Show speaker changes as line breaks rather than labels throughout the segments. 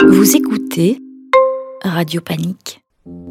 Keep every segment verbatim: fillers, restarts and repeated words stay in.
Vous écoutez Radio Panique.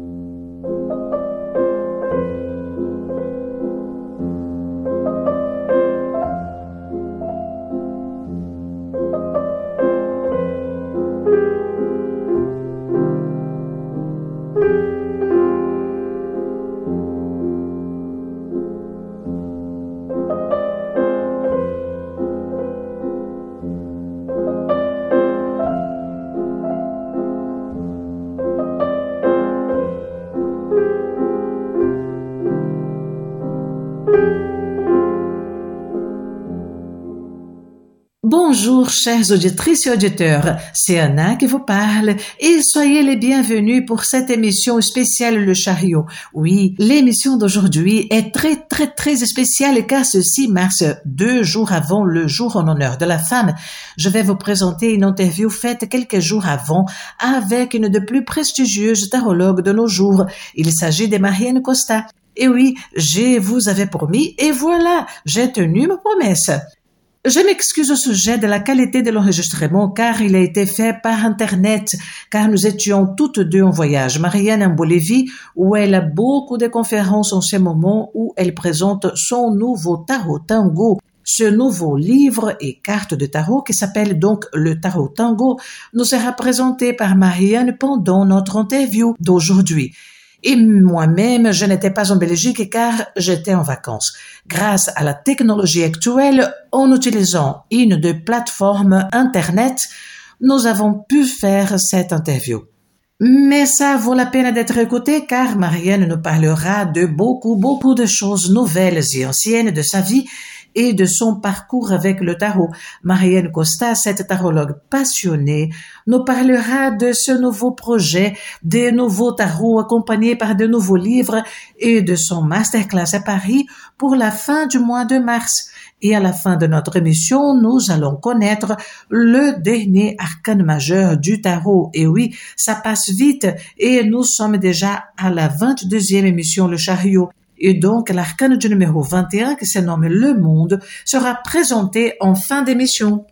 Bonjour chères auditrices et auditeurs, c'est Anna qui vous parle et soyez les bienvenus pour cette émission spéciale Le Chariot. Oui, l'émission d'aujourd'hui est très très très spéciale car ce six mars, deux jours avant le jour en honneur de la femme, je vais vous présenter une interview faite quelques jours avant avec une des plus prestigieuses tarologues de nos jours. Il s'agit de Marianne Costa. Et oui, je vous avais promis et voilà, j'ai tenu ma promesse. Je m'excuse au sujet de la qualité de l'enregistrement car il a été fait par Internet, car nous étions toutes deux en voyage. Marianne en Bolivie où elle a beaucoup de conférences en ce moment où elle présente son nouveau tarot tango. Ce nouveau livre et carte de tarot qui s'appelle donc le tarot tango nous sera présenté par Marianne pendant notre interview d'aujourd'hui. Et moi-même, je n'étais pas en Belgique car j'étais en vacances. Grâce à la technologie actuelle, en utilisant une des plateformes Internet, nous avons pu faire cette interview. Mais ça vaut la peine d'être écouté car Marianne nous parlera de beaucoup, beaucoup de choses nouvelles et anciennes de sa vie et de son parcours avec le tarot. Marianne Costa, cette tarologue passionnée, nous parlera de ce nouveau projet, des nouveaux tarots accompagnés par de nouveaux livres et de son masterclass à Paris pour la fin du mois de mars. Et à la fin de notre émission, nous allons connaître le dernier arcane majeur du tarot. Et oui, ça passe vite et nous sommes déjà à la vingt-deuxième émission Le Chariot. Et donc, l'arcane du numéro vingt et un, qui se nomme Le Monde, sera présenté en fin d'émission.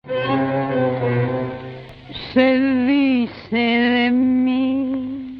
Se dice de mí,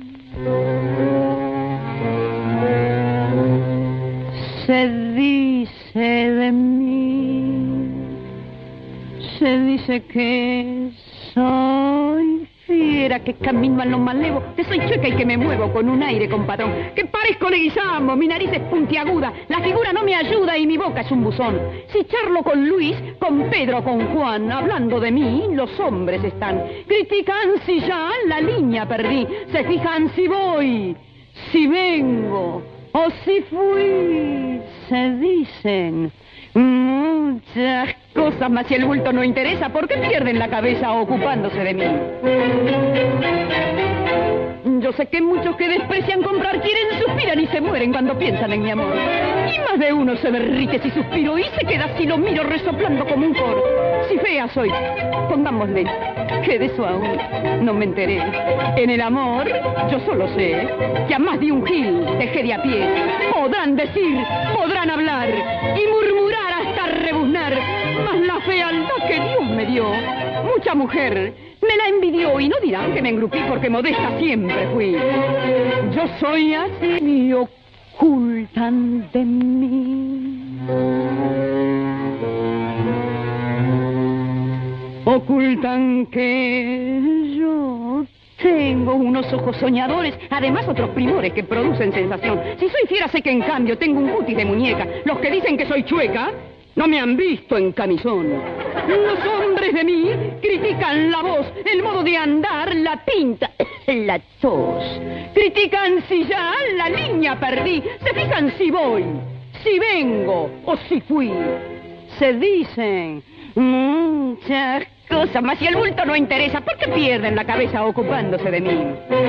se dice de mí, se dice que soy fiera, que camino a lo malevo, que soy chueca y que me muevo con un aire compadrón, que parezco Leguizamo, mi nariz es puntiaguda, la figura no me ayuda y mi boca es un buzón. Si charlo con Luis, con Pedro, con Juan, hablando de mí, los hombres están. Critican si ya la línea perdí, se fijan si voy, si vengo o si fui, se dicen muchas cosas, mas si el bulto no interesa, ¿por qué pierden la cabeza ocupándose de mí? Yo sé que muchos que desprecian comprar quieren, suspiran y se mueren cuando piensan en mi amor. Y más de uno se derrite si suspiro y se queda si lo miro resoplando como un coro. Si fea soy, pongámosle, que de eso aún no me enteré. En el amor yo solo sé que a más de un gil dejé de a pie. Podrán decir, podrán hablar y murmurar hasta rebuznar, mas la fealdad que Dios me dio, mucha mujer me la envidió y no dirán que me engrupí porque modesta siempre fui. Yo soy así y ocultan de mí. Ocultan que yo tengo unos ojos soñadores, además otros primores que producen sensación. Si soy fiera sé que en cambio tengo un cutis de muñeca. Los que dicen que soy chueca no me han visto en camisón. Los hombres de mí critican la voz, el modo de andar, la pinta, la tos. Critican si ya la línea perdí, se fijan si voy, si vengo o si fui. Se dicen muchas cosas, mas si el bulto no interesa, ¿por qué pierden la cabeza ocupándose de mí?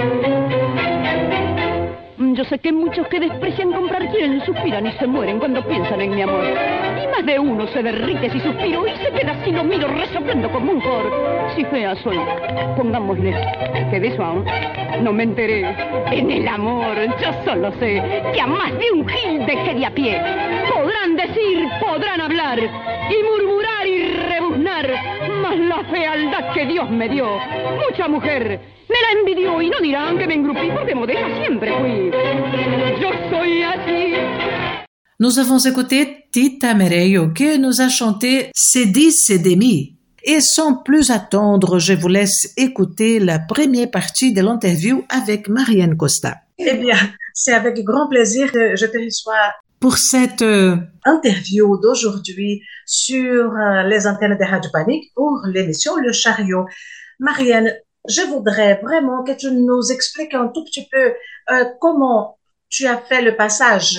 Yo sé que muchos que desprecian comprar quieren, suspiran y se mueren cuando piensan en mi amor. Y más de uno se derrite si suspiro y se queda si lo miro resoplando como un cor. Si fea soy, pongámosle, que de eso aún no me enteré. En el amor yo solo sé que a más de un gil dejé de a pie. Podrán decir, podrán hablar y murmurar y rebuznar, mas más la fealdad que Dios me dio. Mucha mujer me la envidió y no dirán que me engrupí porque modesta siempre fui. Yo soy así.
Nous avons écouté Tita Merello qui nous a chanté C'est dit, c'est demi. Et sans plus attendre, je vous laisse écouter la première partie de l'interview avec Marianne Costa. Eh bien, c'est avec grand plaisir que je te reçois pour cette euh, interview d'aujourd'hui sur euh, les antennes de Radio Panique pour l'émission Le Chariot. Marianne, je voudrais vraiment que tu nous expliques un tout petit peu euh, comment tu as fait le passage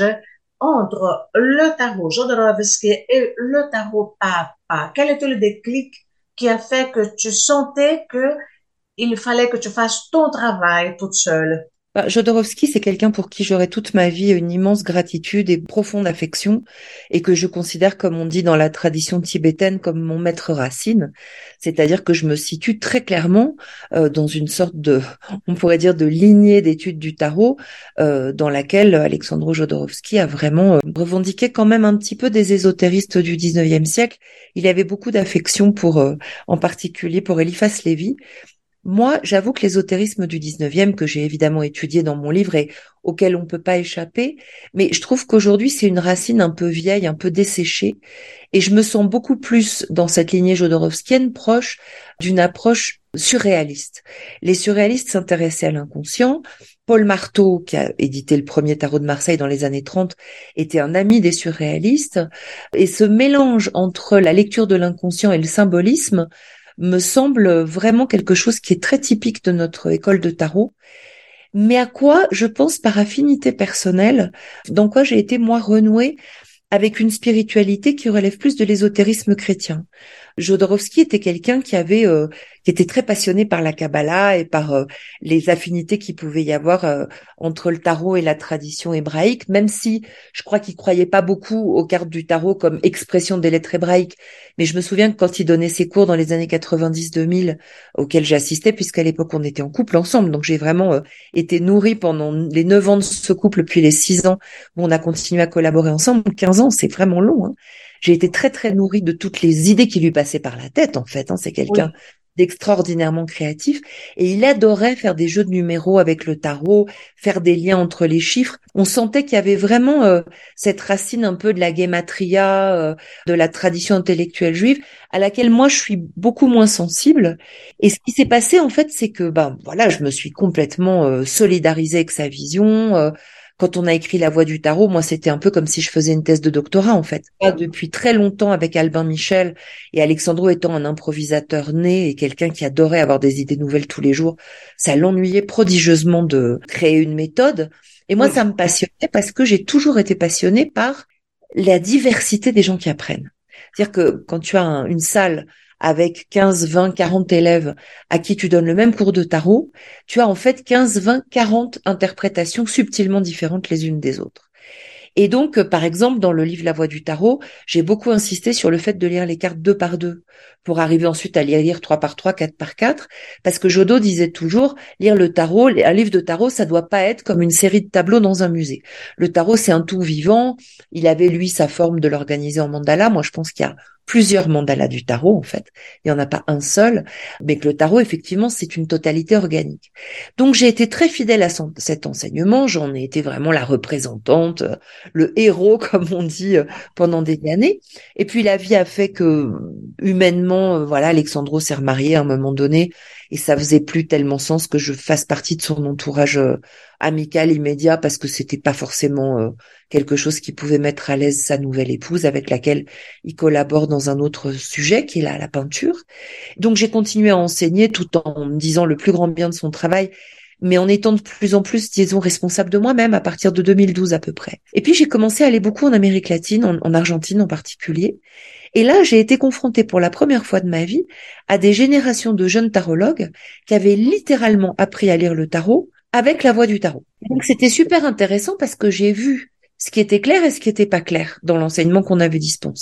entre le tarot Jodorowsky et le tarot Papa. Quel était le déclic qui a fait que tu sentais que il fallait que tu fasses ton travail toute seule?
Bah, Jodorowsky, c'est quelqu'un pour qui j'aurai toute ma vie une immense gratitude et profonde affection, et que je considère, comme on dit dans la tradition tibétaine, comme mon maître racine. C'est-à-dire que je me situe très clairement euh, dans une sorte de, on pourrait dire, de lignée d'études du tarot, euh, dans laquelle Alexandre Jodorowsky a vraiment euh, revendiqué quand même un petit peu des ésotéristes du dix-neuvième siècle. Il avait beaucoup d'affection pour, euh, en particulier pour Eliphas Lévy. Moi, j'avoue que l'ésotérisme du dix-neuvième, que j'ai évidemment étudié dans mon livre et auquel on ne peut pas échapper, mais je trouve qu'aujourd'hui, c'est une racine un peu vieille, un peu desséchée, et je me sens beaucoup plus dans cette lignée jodorowskienne proche d'une approche surréaliste. Les surréalistes s'intéressaient à l'inconscient. Paul Marteau, qui a édité le premier tarot de Marseille dans les années trente, était un ami des surréalistes, et ce mélange entre la lecture de l'inconscient et le symbolisme me semble vraiment quelque chose qui est très typique de notre école de tarot, mais à quoi, je pense, par affinité personnelle, dans quoi j'ai été, moi, renouée avec une spiritualité qui relève plus de l'ésotérisme chrétien. Jodorowsky était quelqu'un qui avait, euh, qui était très passionné par la Kabbalah et par euh, les affinités qu'il pouvait y avoir euh, entre le tarot et la tradition hébraïque, même si je crois qu'il croyait pas beaucoup aux cartes du tarot comme expression des lettres hébraïques. Mais je me souviens que quand il donnait ses cours dans les années quatre-vingt-dix deux mille, auxquels j'assistais, puisqu'à l'époque on était en couple ensemble, donc j'ai vraiment euh, été nourrie pendant les neuf ans de ce couple, puis les six ans où on a continué à collaborer ensemble. quinze ans, c'est vraiment long, hein. J'ai été très, très nourrie de toutes les idées qui lui passaient par la tête, en fait. Hein. C'est quelqu'un oui. d'extraordinairement créatif. Et il adorait faire des jeux de numéros avec le tarot, faire des liens entre les chiffres. On sentait qu'il y avait vraiment euh, cette racine un peu de la gematria, euh, de la tradition intellectuelle juive, à laquelle moi, je suis beaucoup moins sensible. Et ce qui s'est passé, en fait, c'est que, ben voilà, je me suis complètement euh, solidarisée avec sa vision. Euh, Quand on a écrit La Voix du Tarot, moi, c'était un peu comme si je faisais une thèse de doctorat, en fait. Depuis très longtemps avec Albin Michel, et Alexandro étant un improvisateur né et quelqu'un qui adorait avoir des idées nouvelles tous les jours, ça l'ennuyait prodigieusement de créer une méthode. Et moi, oui. ça me passionnait parce que j'ai toujours été passionnée par la diversité des gens qui apprennent. C'est-à-dire que quand tu as un, une salle avec quinze, vingt, quarante élèves à qui tu donnes le même cours de tarot, tu as en fait quinze, vingt, quarante interprétations subtilement différentes les unes des autres. Et donc, par exemple, dans le livre La Voix du Tarot, j'ai beaucoup insisté sur le fait de lire les cartes deux par deux pour arriver ensuite à les lire trois par trois, quatre par quatre, parce que Jodo disait toujours, lire le tarot, un livre de tarot, ça doit pas être comme une série de tableaux dans un musée. Le tarot, c'est un tout vivant. Il avait, lui, sa forme de l'organiser en mandala. Moi, je pense qu'il y a plusieurs mandalas du tarot, en fait. Il n'y en a pas un seul, mais que le tarot, effectivement, c'est une totalité organique. Donc, j'ai été très fidèle à son, cet enseignement. J'en ai été vraiment la représentante, le héros, comme on dit, pendant des années. Et puis, la vie a fait que, humainement, voilà, Alexandro s'est remarié à un moment donné, et ça faisait plus tellement sens que je fasse partie de son entourage amical immédiat, parce que c'était pas forcément euh, quelque chose qui pouvait mettre à l'aise sa nouvelle épouse, avec laquelle il collabore dans un autre sujet qui est la, la peinture. Donc j'ai continué à enseigner tout en me disant le plus grand bien de son travail, mais en étant de plus en plus, disons, responsable de moi-même à partir de deux mille douze à peu près. Et puis j'ai commencé à aller beaucoup en Amérique latine, en, en Argentine en particulier. Et là, j'ai été confrontée pour la première fois de ma vie à des générations de jeunes tarologues qui avaient littéralement appris à lire le tarot avec la voix du tarot. Donc c'était super intéressant parce que j'ai vu ce qui était clair et ce qui n'était pas clair dans l'enseignement qu'on avait dispensé.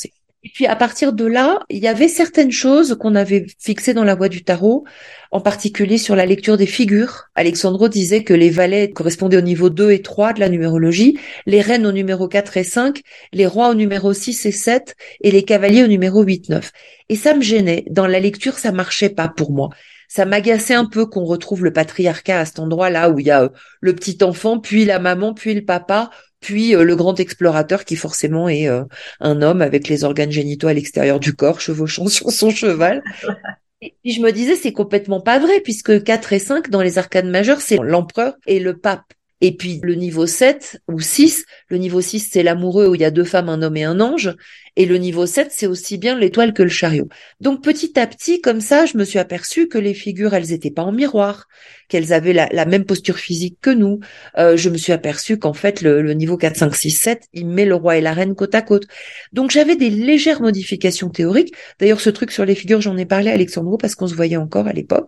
Et puis à partir de là, il y avait certaines choses qu'on avait fixées dans la voie du tarot, en particulier sur la lecture des figures. Alexandro disait que les valets correspondaient au niveau deux et trois de la numérologie, les reines au numéro quatre et cinq, les rois au numéro six et sept et les cavaliers au numéro huit, neuf. Et ça me gênait. Dans la lecture, ça marchait pas pour moi. Ça m'agaçait un peu qu'on retrouve le patriarcat à cet endroit-là où il y a euh, le petit enfant, puis la maman, puis le papa, puis euh, le grand explorateur qui forcément est euh, un homme avec les organes génitaux à l'extérieur du corps, chevauchant sur son cheval. Et puis je me disais, c'est complètement pas vrai, puisque quatre et cinq, dans les arcanes majeures, c'est l'empereur et le pape. Et puis le niveau sept ou six, le niveau six, c'est l'amoureux où il y a deux femmes, un homme et un ange. Et le niveau sept, c'est aussi bien l'étoile que le chariot. Donc petit à petit, comme ça, je me suis aperçue que les figures, elles étaient pas en miroir, qu'elles avaient la, la même posture physique que nous. Euh, je me suis aperçue qu'en fait, le, le niveau quatre, cinq, six, sept, il met le roi et la reine côte à côte. Donc j'avais des légères modifications théoriques. D'ailleurs, ce truc sur les figures, j'en ai parlé à Alexandro parce qu'on se voyait encore à l'époque.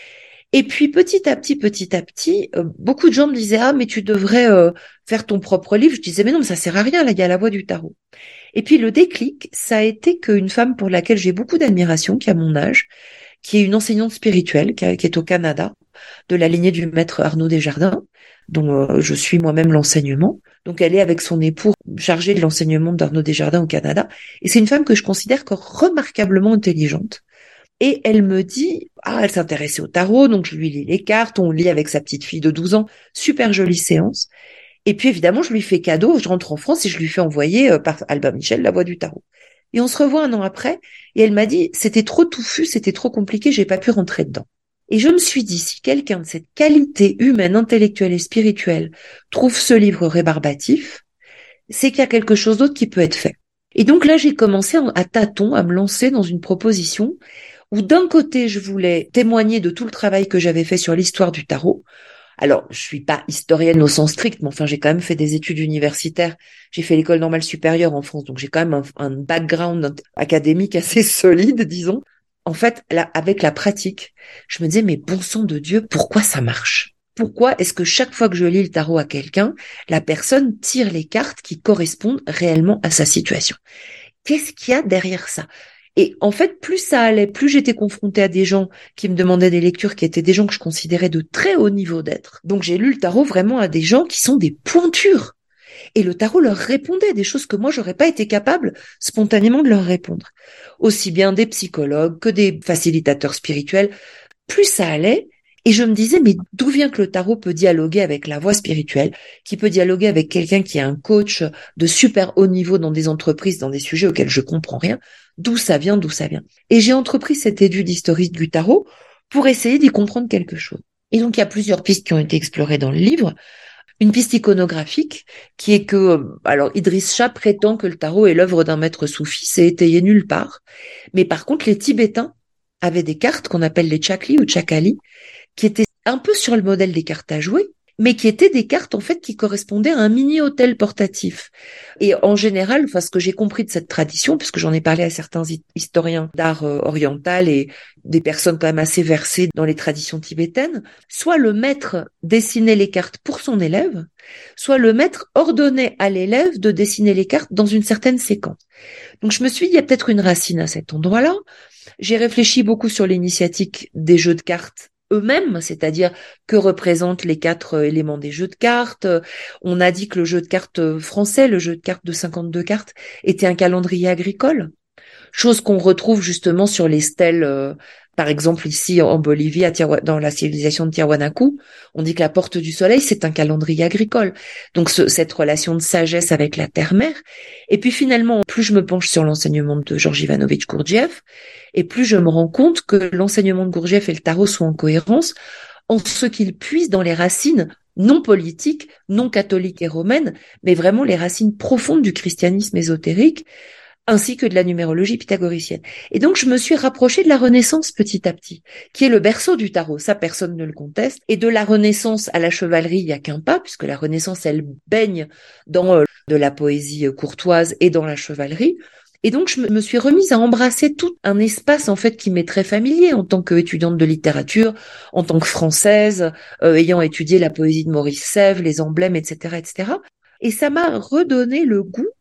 Et puis petit à petit, petit à petit, euh, beaucoup de gens me disaient « Ah, mais tu devrais euh, faire ton propre livre ». Je disais « Mais non, mais ça sert à rien, là, il y a la voie du tarot ». Et puis le déclic, ça a été qu'une femme pour laquelle j'ai beaucoup d'admiration, qui a mon âge, qui est une enseignante spirituelle, qui, a, qui est au Canada, de la lignée du maître Arnaud Desjardins, dont euh, je suis moi-même l'enseignement. Donc elle est avec son époux chargée de l'enseignement d'Arnaud Desjardins au Canada. Et c'est une femme que je considère comme remarquablement intelligente. Et elle me dit, ah, elle s'intéressait au tarot, donc je lui lis les cartes, on lit avec sa petite fille de douze ans, super jolie séance. Et puis évidemment, je lui fais cadeau, je rentre en France et je lui fais envoyer euh, par Albin Michel La Voix du Tarot. Et on se revoit un an après, et elle m'a dit, c'était trop touffu, c'était trop compliqué, j'ai pas pu rentrer dedans. Et je me suis dit, si quelqu'un de cette qualité humaine, intellectuelle et spirituelle trouve ce livre rébarbatif, c'est qu'il y a quelque chose d'autre qui peut être fait. Et donc là, j'ai commencé à tâtons à me lancer dans une proposition où d'un côté, je voulais témoigner de tout le travail que j'avais fait sur l'histoire du tarot. Alors, je suis pas historienne au sens strict, mais enfin, j'ai quand même fait des études universitaires. J'ai fait l'école normale supérieure en France, donc j'ai quand même un, un background académique assez solide, disons. En fait, là, avec la pratique, je me disais, mais bon sang de Dieu, pourquoi ça marche ? Pourquoi est-ce que chaque fois que je lis le tarot à quelqu'un, la personne tire les cartes qui correspondent réellement à sa situation ? Qu'est-ce qu'il y a derrière ça ? Et en fait, plus ça allait, plus j'étais confrontée à des gens qui me demandaient des lectures, qui étaient des gens que je considérais de très haut niveau d'être. Donc j'ai lu le tarot vraiment à des gens qui sont des pointures. Et le tarot leur répondait des choses que moi, j'aurais pas été capable spontanément de leur répondre. Aussi bien des psychologues que des facilitateurs spirituels. Plus ça allait, et je me disais, mais d'où vient que le tarot peut dialoguer avec la voie spirituelle, qui peut dialoguer avec quelqu'un qui est un coach de super haut niveau dans des entreprises, dans des sujets auxquels je comprends rien. D'où ça vient, d'où ça vient. Et j'ai entrepris cette étude historique du tarot pour essayer d'y comprendre quelque chose. Et donc, il y a plusieurs pistes qui ont été explorées dans le livre. Une piste iconographique qui est que, alors Idriss Shah prétend que le tarot est l'œuvre d'un maître soufi, c'est étayé nulle part. Mais par contre, les Tibétains avaient des cartes qu'on appelle les chakli ou chakali, qui étaient un peu sur le modèle des cartes à jouer, mais qui étaient des cartes en fait qui correspondaient à un mini-hôtel portatif. Et en général, enfin ce que j'ai compris de cette tradition, puisque j'en ai parlé à certains historiens d'art euh, oriental et des personnes quand même assez versées dans les traditions tibétaines, soit le maître dessinait les cartes pour son élève, soit le maître ordonnait à l'élève de dessiner les cartes dans une certaine séquence. Donc je me suis dit, il y a peut-être une racine à cet endroit-là. J'ai réfléchi beaucoup sur l'initiatique des jeux de cartes eux-mêmes, c'est-à-dire que représentent les quatre éléments des jeux de cartes. On a dit que le jeu de cartes français, le jeu de cartes de cinquante-deux cartes, était un calendrier agricole, chose qu'on retrouve justement sur les stèles, euh, par exemple ici en Bolivie, à Tiahu- dans la civilisation de Tiahuanacu, on dit que la porte du soleil, c'est un calendrier agricole. Donc ce, cette relation de sagesse avec la terre-mère. Et puis finalement, plus je me penche sur l'enseignement de Georges Ivanovitch Gurdjieff, et plus je me rends compte que l'enseignement de Gurdjieff et le tarot sont en cohérence en ce qu'ils puisent dans les racines non politiques, non catholiques et romaines, mais vraiment les racines profondes du christianisme ésotérique, ainsi que de la numérologie pythagoricienne. Et donc, je me suis rapprochée de la Renaissance petit à petit, qui est le berceau du tarot, ça personne ne le conteste, et de la Renaissance à la chevalerie, il n'y a qu'un pas, puisque la Renaissance, elle baigne dans euh, de la poésie courtoise et dans la chevalerie. Et donc, je me suis remise à embrasser tout un espace, en fait, qui m'est très familier en tant qu'étudiante de littérature, en tant que française, euh, ayant étudié la poésie de Maurice Sèvres, les emblèmes, et cetera, et cetera. Et ça m'a redonné le goût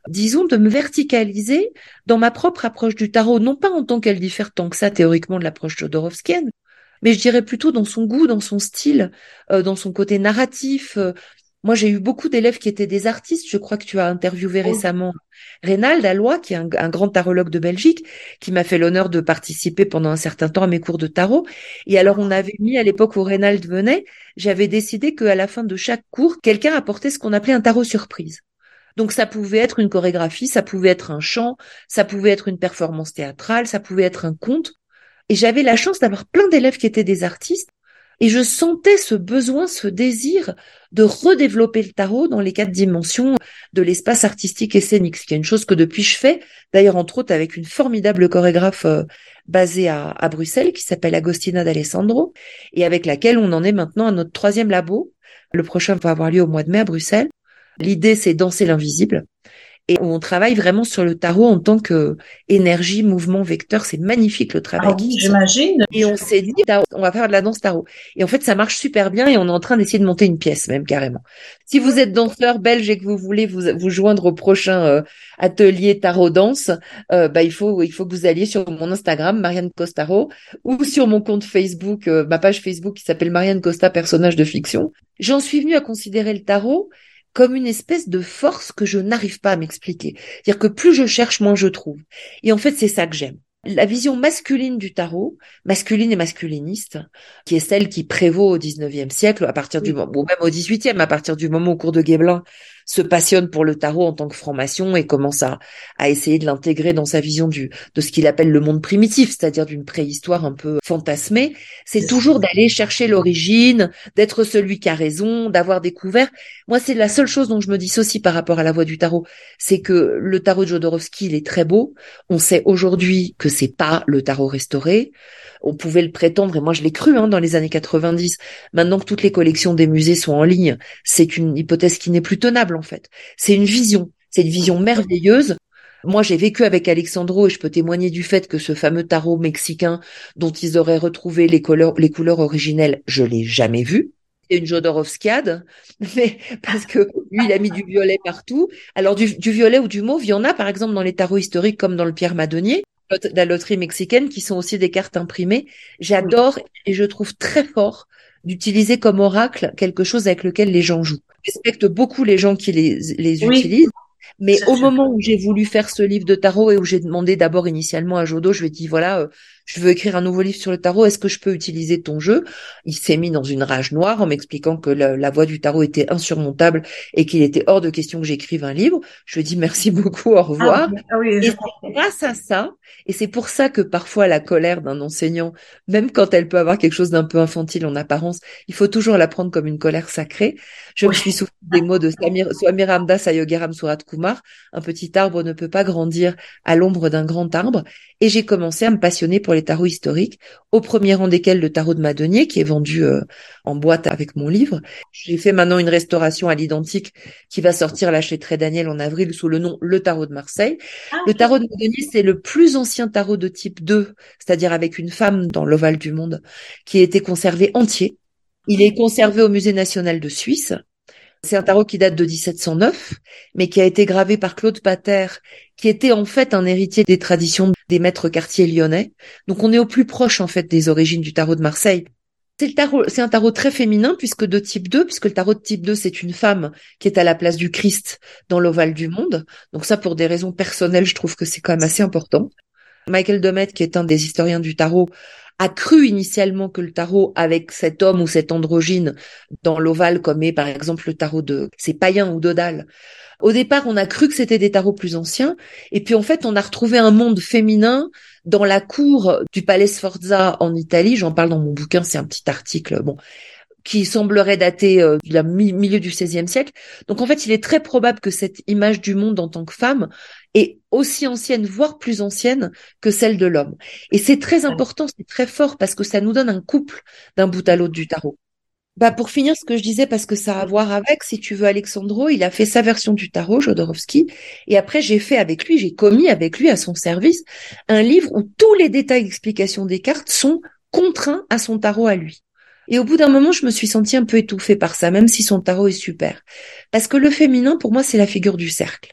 disons, de me verticaliser dans ma propre approche du tarot, non pas en tant qu'elle diffère tant que ça théoriquement de l'approche jodorowskienne, mais je dirais plutôt dans son goût, dans son style, euh, dans son côté narratif. Euh, moi, j'ai eu beaucoup d'élèves qui étaient des artistes. Je crois que tu as interviewé
Oui.
récemment Reynald Alloy, qui est un, un grand tarologue de Belgique, qui m'a fait l'honneur de participer pendant un certain temps à mes cours de tarot. Et alors, on avait mis, à l'époque où Reynald venait, j'avais décidé qu'à la fin de chaque cours, quelqu'un apportait ce qu'on appelait un tarot surprise. Donc, ça pouvait être une chorégraphie, ça pouvait être un chant, ça pouvait être une performance théâtrale, ça pouvait être un conte. Et j'avais la chance d'avoir plein d'élèves qui étaient des artistes. Et je sentais ce besoin, ce désir de redévelopper le tarot dans les quatre dimensions de l'espace artistique et scénique, ce qui est une chose que depuis je fais, d'ailleurs entre autres avec une formidable chorégraphe euh, basée à, à Bruxelles qui s'appelle Agostina D'Alessandro et avec laquelle on en est maintenant à notre troisième labo. Le prochain va avoir lieu au mois de mai à Bruxelles. L'idée, c'est danser l'invisible. Et on travaille vraiment sur le tarot en tant que énergie, mouvement, vecteur. C'est magnifique le travail.
Ah oui, j'imagine.
Et on s'est dit, on va faire de la danse tarot. Et en fait, ça marche super bien et on est en train d'essayer de monter une pièce même carrément. Si vous êtes danseur belge et que vous voulez vous, vous joindre au prochain euh, atelier tarot danse, euh, bah il faut il faut que vous alliez sur mon Instagram Marianne Costaro ou sur mon compte Facebook, euh, ma page Facebook qui s'appelle Marianne Costa personnage de fiction. J'en suis venue à considérer le tarot comme une espèce de force que je n'arrive pas à m'expliquer. C'est-à-dire que plus je cherche, moins je trouve. Et en fait, c'est ça que j'aime. La vision masculine du tarot, masculine et masculiniste, qui est celle qui prévaut au dix-neuvième siècle, à partir du moment, bon, même au dix-huitième, à partir du moment où Cours de Guébelin se passionne pour le tarot en tant que franc-maçon et commence à, à essayer de l'intégrer dans sa vision du, de ce qu'il appelle le monde primitif, c'est-à-dire d'une préhistoire un peu fantasmée. C'est toujours d'aller chercher l'origine, d'être celui qui a raison, d'avoir découvert. Moi, c'est la seule chose dont je me dissocie par rapport à la voie du tarot. C'est que le tarot de Jodorowsky, il est très beau. On sait aujourd'hui que c'est pas le tarot restauré. On pouvait le prétendre, et moi je l'ai cru hein, dans les années quatre-vingt-dix. Maintenant que toutes les collections des musées sont en ligne, c'est une hypothèse qui n'est plus tenable en fait. C'est une vision, c'est une vision merveilleuse. Moi j'ai vécu avec Alexandro et je peux témoigner du fait que ce fameux tarot mexicain dont ils auraient retrouvé les couleurs, les couleurs originelles, je l'ai jamais vu. C'est une Jodorowskiade, mais parce que lui il a mis du violet partout. Alors du, du violet ou du mauve, il y en a par exemple dans les tarots historiques comme dans le Pierre Madonnier, de la loterie mexicaine, qui sont aussi des cartes imprimées. J'adore et je trouve très fort d'utiliser comme oracle quelque chose avec lequel les gens jouent. Je respecte beaucoup les gens qui les, les
Oui.
utilisent. Mais
C'est
au
sûr.
moment où j'ai voulu faire ce livre de tarot et où j'ai demandé d'abord initialement à Jodo, je lui ai dit voilà, euh, je veux écrire un nouveau livre sur le tarot, est-ce que je peux utiliser ton jeu? Il s'est mis dans une rage noire en m'expliquant que la, la voie du tarot était insurmontable et qu'il était hors de question que j'écrive un livre. Je lui ai dit merci beaucoup, au revoir.
Ah, ah oui,
Et
je
c'est
comprends.
grâce à ça, et c'est pour ça que parfois la colère d'un enseignant, même quand elle peut avoir quelque chose d'un peu infantile en apparence, il faut toujours la prendre comme une colère sacrée. Je me
Oui.
suis souvenue des mots de Samir, Swami Ramdas Ayogaram Surat Kumar, un petit arbre ne peut pas grandir à l'ombre d'un grand arbre. Et j'ai commencé à me passionner pour les tarots historiques, au premier rang desquels le tarot de Madonnier, qui est vendu euh, en boîte avec mon livre. J'ai fait maintenant une restauration à l'identique qui va sortir là chez Très Daniel en avril sous le nom Le Tarot de Marseille.
Ah,
Le tarot de Madonnier, c'est le plus ancien tarot de type deux, c'est-à-dire avec une femme dans l'ovale du monde, qui a été conservé entier. Il est conservé au Musée national de Suisse. C'est un tarot qui date de dix-sept cent neuf, mais qui a été gravé par Claude Pater, qui était en fait un héritier des traditions des maîtres quartiers lyonnais. Donc on est au plus proche en fait des origines du tarot de Marseille. C'est le tarot, c'est un tarot très féminin puisque de type deux, puisque le tarot de type deux, c'est une femme qui est à la place du Christ dans l'ovale du monde. Donc ça, pour des raisons personnelles, je trouve que c'est quand même assez important. Michael Demet, qui est un des historiens du tarot, a cru initialement que le tarot avec cet homme ou cette androgyne dans l'ovale, comme est par exemple le tarot de c'est Payen ou Dodal. Au départ, on a cru que c'était des tarots plus anciens, et puis en fait, on a retrouvé un monde féminin dans la cour du Palais Sforza en Italie. J'en parle dans mon bouquin, c'est un petit article, bon, qui semblerait dater euh, du milieu du seizième siècle. Donc en fait, il est très probable que cette image du monde en tant que femme est aussi ancienne, voire plus ancienne que celle de l'homme. Et c'est très important, c'est très fort, parce que ça nous donne un couple d'un bout à l'autre du tarot. Bah pour finir, ce que je disais, parce que ça a à voir avec, si tu veux, Alexandro, il a fait sa version du tarot, Jodorowsky, et après j'ai fait avec lui, j'ai commis avec lui à son service un livre où tous les détails d'explication des cartes sont contraints à son tarot à lui. Et au bout d'un moment, je me suis sentie un peu étouffée par ça, même si son tarot est super. Parce que le féminin, pour moi, c'est la figure du cercle.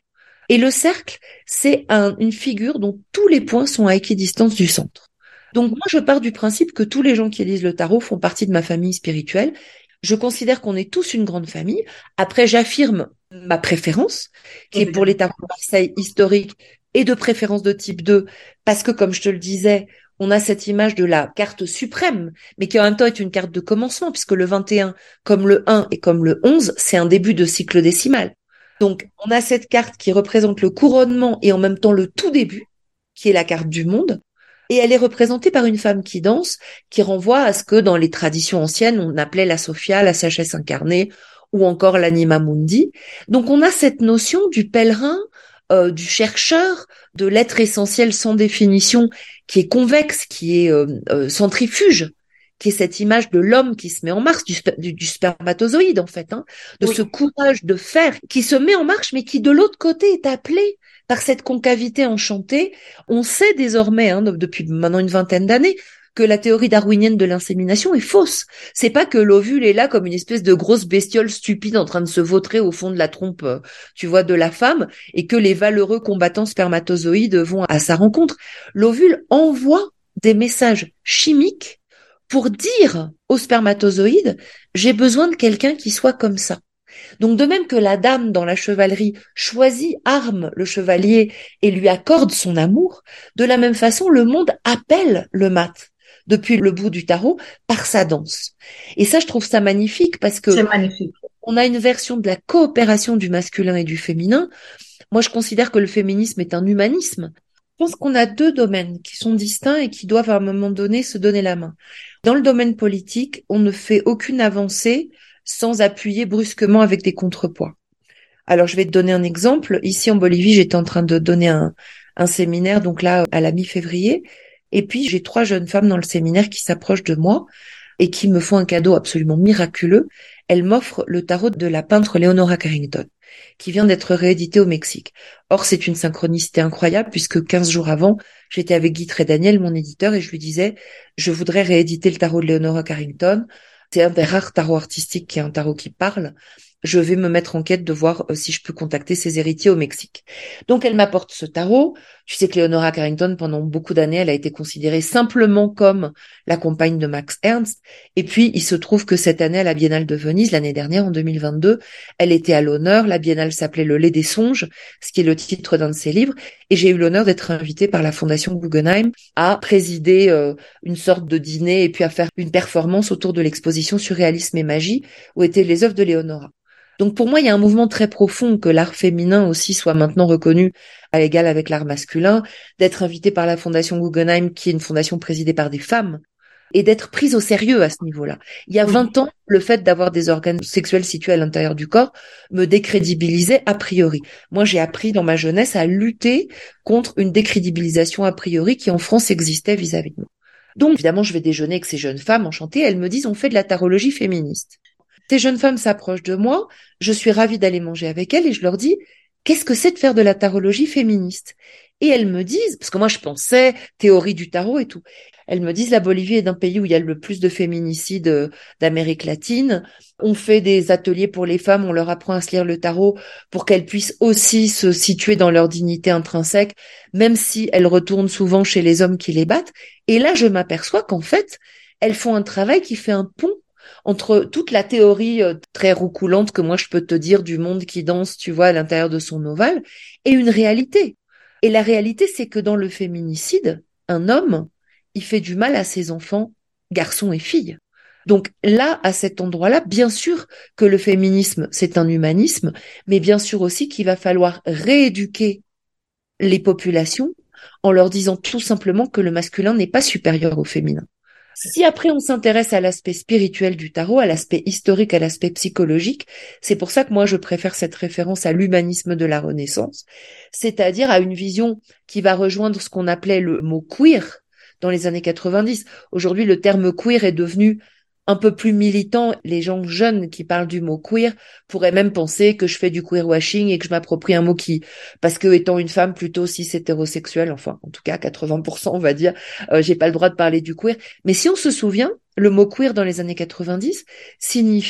Et le cercle, c'est un, une figure dont tous les points sont à équidistance du centre. Donc moi, je pars du principe que tous les gens qui lisent le tarot font partie de ma famille spirituelle. Je considère qu'on est tous une grande famille. Après, j'affirme ma préférence, qui est pour les tarots de Marseille historiques et de préférence de type deux, parce que, comme je te le disais, on a cette image de la carte suprême, mais qui en même temps est une carte de commencement, puisque le vingt et un, comme le un et comme le onze, c'est un début de cycle décimal. Donc, on a cette carte qui représente le couronnement et en même temps le tout début, qui est la carte du monde. Et elle est représentée par une femme qui danse, qui renvoie à ce que dans les traditions anciennes, on appelait la Sophia, la sagesse incarnée, ou encore l'anima mundi. Donc on a cette notion du pèlerin, euh, du chercheur, de l'être essentiel sans définition, qui est convexe, qui est euh, euh, centrifuge, qui est cette image de l'homme qui se met en marche, du, sper- du, du spermatozoïde en fait, hein, de oui. ce courage de faire, qui se met en marche, mais qui de l'autre côté est appelé par cette concavité enchantée. On sait désormais, hein, depuis maintenant une vingtaine d'années, que la théorie darwinienne de l'insémination est fausse. C'est pas que l'ovule est là comme une espèce de grosse bestiole stupide en train de se vautrer au fond de la trompe, tu vois, de la femme, et que les valeureux combattants spermatozoïdes vont à sa rencontre. L'ovule envoie des messages chimiques pour dire au spermatozoïde, j'ai besoin de quelqu'un qui soit comme ça. Donc de même que la dame dans la chevalerie choisit, arme le chevalier et lui accorde son amour, de la même façon le monde appelle le mat depuis le bout du tarot par sa danse. Et ça, je trouve ça magnifique parce que
c'est magnifique.
On a une version de la coopération du masculin et du féminin. Moi, je considère que le féminisme est un humanisme. Je pense qu'on a deux domaines qui sont distincts et qui doivent à un moment donné se donner la main. Dans le domaine politique, on ne fait aucune avancée sans appuyer brusquement avec des contrepoids. Alors, je vais te donner un exemple. Ici, en Bolivie, j'étais en train de donner un, un séminaire, donc là, à la mi-février. Et puis, j'ai trois jeunes femmes dans le séminaire qui s'approchent de moi et qui me font un cadeau absolument miraculeux. Elles m'offrent le tarot de la peintre Leonora Carrington, qui vient d'être réédité au Mexique. Or, c'est une synchronicité incroyable puisque quinze jours avant, j'étais avec Guy Trédaniel, mon éditeur, et je lui disais, je voudrais rééditer le tarot de Leonora Carrington. C'est un des rares tarots artistiques qui est un tarot qui parle. Je vais me mettre en quête de voir euh, si je peux contacter ses héritiers au Mexique. Donc, elle m'apporte ce tarot. Tu sais que Leonora Carrington, pendant beaucoup d'années, elle a été considérée simplement comme la compagne de Max Ernst. Et puis, il se trouve que cette année, à la Biennale de Venise, l'année dernière, en deux mille vingt-deux, elle était à l'honneur. La Biennale s'appelait Le lait des songes, ce qui est le titre d'un de ses livres. Et j'ai eu l'honneur d'être invitée par la Fondation Guggenheim à présider euh, une sorte de dîner et puis à faire une performance autour de l'exposition Surréalisme et magie, où étaient les œuvres de Leonora. Donc pour moi, il y a un mouvement très profond que l'art féminin aussi soit maintenant reconnu à l'égal avec l'art masculin, d'être invité par la Fondation Guggenheim, qui est une fondation présidée par des femmes, et d'être prise au sérieux à ce niveau-là. Il y a vingt ans, le fait d'avoir des organes sexuels situés à l'intérieur du corps me décrédibilisait a priori. Moi, j'ai appris dans ma jeunesse à lutter contre une décrédibilisation a priori qui en France existait vis-à-vis de moi. Donc évidemment, je vais déjeuner avec ces jeunes femmes enchantées, elles me disent on fait de la tarologie féministe. Ces jeunes femmes s'approchent de moi, je suis ravie d'aller manger avec elles et je leur dis « Qu'est-ce que c'est de faire de la tarologie féministe ?» Et elles me disent, parce que moi je pensais théorie du tarot et tout, elles me disent « La Bolivie est un pays où il y a le plus de féminicides d'Amérique latine. On fait des ateliers pour les femmes, on leur apprend à se lire le tarot pour qu'elles puissent aussi se situer dans leur dignité intrinsèque, même si elles retournent souvent chez les hommes qui les battent. » Et là, je m'aperçois qu'en fait, elles font un travail qui fait un pont entre toute la théorie euh, très roucoulante que moi je peux te dire du monde qui danse, tu vois, à l'intérieur de son ovale, et une réalité. Et la réalité, c'est que dans le féminicide, un homme, il fait du mal à ses enfants, garçons et filles. Donc là, à cet endroit-là, bien sûr que le féminisme, c'est un humanisme, mais bien sûr aussi qu'il va falloir rééduquer les populations en leur disant tout simplement que le masculin n'est pas supérieur au féminin. Si après on s'intéresse à l'aspect spirituel du tarot, à l'aspect historique, à l'aspect psychologique, c'est pour ça que moi je préfère cette référence à l'humanisme de la Renaissance, c'est-à-dire à une vision qui va rejoindre ce qu'on appelait le mot queer dans les années quatre-vingt-dix. Aujourd'hui, le terme queer est devenu un peu plus militant. Les gens jeunes qui parlent du mot queer pourraient même penser que je fais du queerwashing et que je m'approprie un mot qui, parce que étant une femme plutôt cis hétérosexuelle, enfin en tout cas quatre-vingts pour cent on va dire, euh, j'ai pas le droit de parler du queer. Mais si on se souvient, le mot queer dans les années quatre-vingt-dix signifiait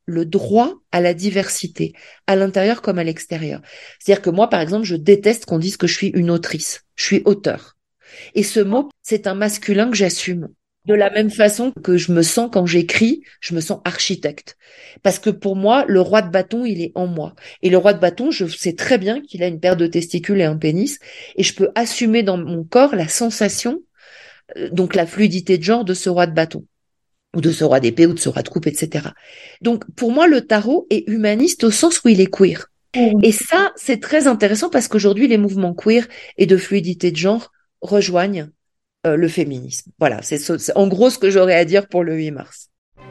le droit à la diversité, à l'intérieur comme à l'extérieur. C'est-à-dire que moi, par exemple, je déteste qu'on dise que je suis une autrice. Je suis auteur. Et ce mot, c'est un masculin que j'assume. De la même façon que je me sens quand j'écris, je me sens architecte. Parce que pour moi, le roi de bâton, il est en moi. Et le roi de bâton, je sais très bien qu'il a une paire de testicules et un pénis. Et je peux assumer dans mon corps la sensation, donc la fluidité de genre de ce roi de bâton. Ou de ce roi d'épée, ou de ce roi de coupe, et cetera. Donc, pour moi, le tarot est humaniste au sens où il est queer. Et ça, c'est très intéressant parce qu'aujourd'hui, les mouvements queer et de fluidité de genre rejoignent euh, le féminisme. Voilà, c'est, c'est en gros ce que j'aurais à dire pour le huit mars.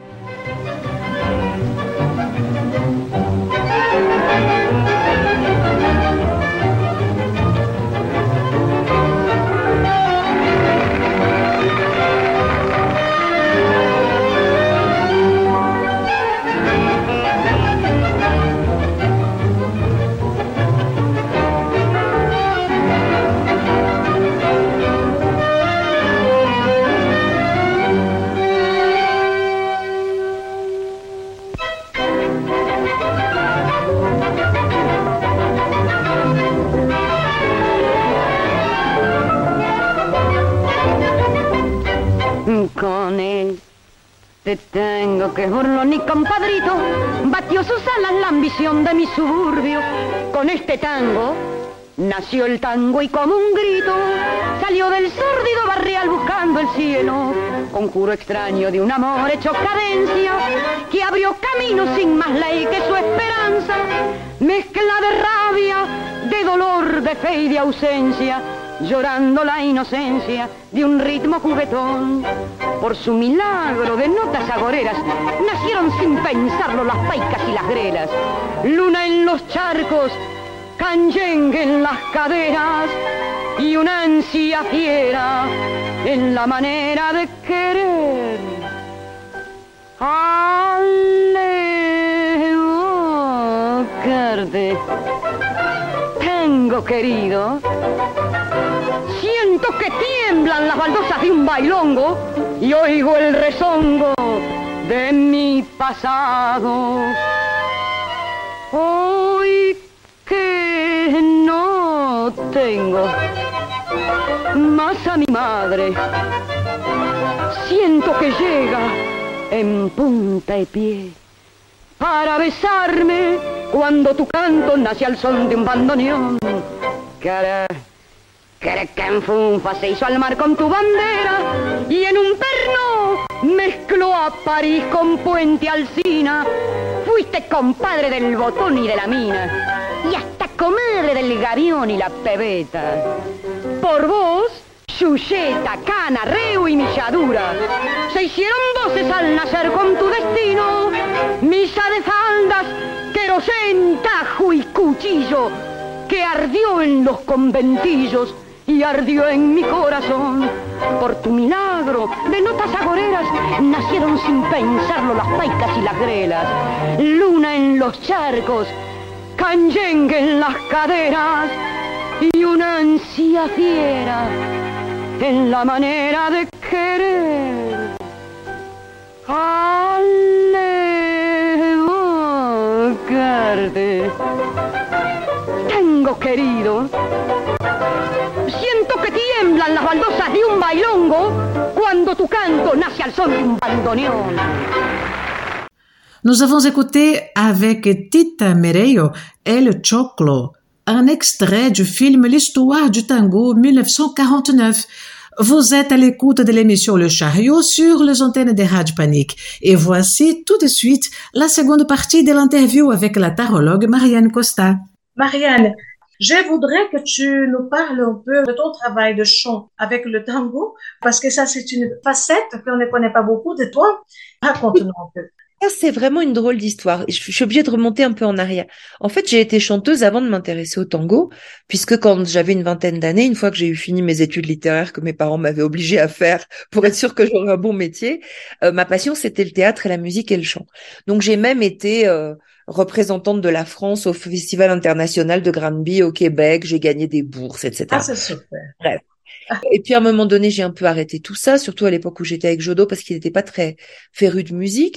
Con este tango que es burlón y compadrito, batió sus alas la ambición de mi suburbio. Con este tango nació el tango y como un grito salió del sórdido barrial buscando el cielo. Conjuro extraño de un amor hecho cadencia que abrió camino sin más ley que su esperanza. Mezcla de rabia, de dolor, de fe y de ausencia, llorando la inocencia de un ritmo juguetón. Por su milagro de notas agoreras nacieron sin pensarlo las paicas y las grelas. Luna en los charcos, canyengue en las caderas y una ansia fiera en la manera de querer. Alevocarte, tango querido. Siento que tiemblan las baldosas de un bailongo y oigo el rezongo de mi pasado. Hoy que no tengo más a mi madre, siento que llega en punta de pie para besarme cuando tu canto nace al son de un bandoneón. Cara, cara que en funfa se hizo al mar con tu bandera y en un perno mezcló a París con Puente Alsina. Fuiste compadre del botón y de la mina y hasta comadre del gavión y la pebeta. Por vos, Chuyeta, Cana, Reu y Milladura se hicieron voces al nacer con tu destino. Misa de faldas, querosén, tajo y cuchillo que ardió en los conventillos y ardió en mi corazón. Por tu milagro de notas agoreras nacieron sin pensarlo las paicas y las grelas. Luna en los charcos, canyengue en las caderas y una ansia fiera en la manera de querer. Alevocarte, tango querido. Siento que tiemblan las baldosas de un bailongo cuando tu canto nace al son de un bandoneón.
Nous avons écouté avec Tita Merello El Choclo, un extrait du film L'Histoire du tango mille neuf cent quarante-neuf. Vous êtes à l'écoute de l'émission Le Chariot sur les antennes de Radio Panique. Et voici tout de suite la seconde partie de l'interview avec la tarologue Marianne Costa.
Marianne, je voudrais que tu nous parles un peu de ton travail de chant avec le tango, parce que ça, c'est une facette qu'on ne connaît pas beaucoup de toi. Raconte-nous un peu.
C'est vraiment une drôle d'histoire. Je suis obligée de remonter un peu en arrière. En fait, j'ai été chanteuse avant de m'intéresser au tango, puisque quand j'avais une vingtaine d'années, une fois que j'ai eu fini mes études littéraires que mes parents m'avaient obligée à faire pour être sûre que j'aurais un bon métier, euh, ma passion, c'était le théâtre et la musique et le chant. Donc, j'ai même été euh, représentante de la France au Festival international de Granby au Québec. J'ai gagné des bourses, et cetera.
Ah, c'est super.
Bref. Et puis à un moment donné, j'ai un peu arrêté tout ça, surtout à l'époque où j'étais avec Jodo, parce qu'il n'était pas très féru de musique.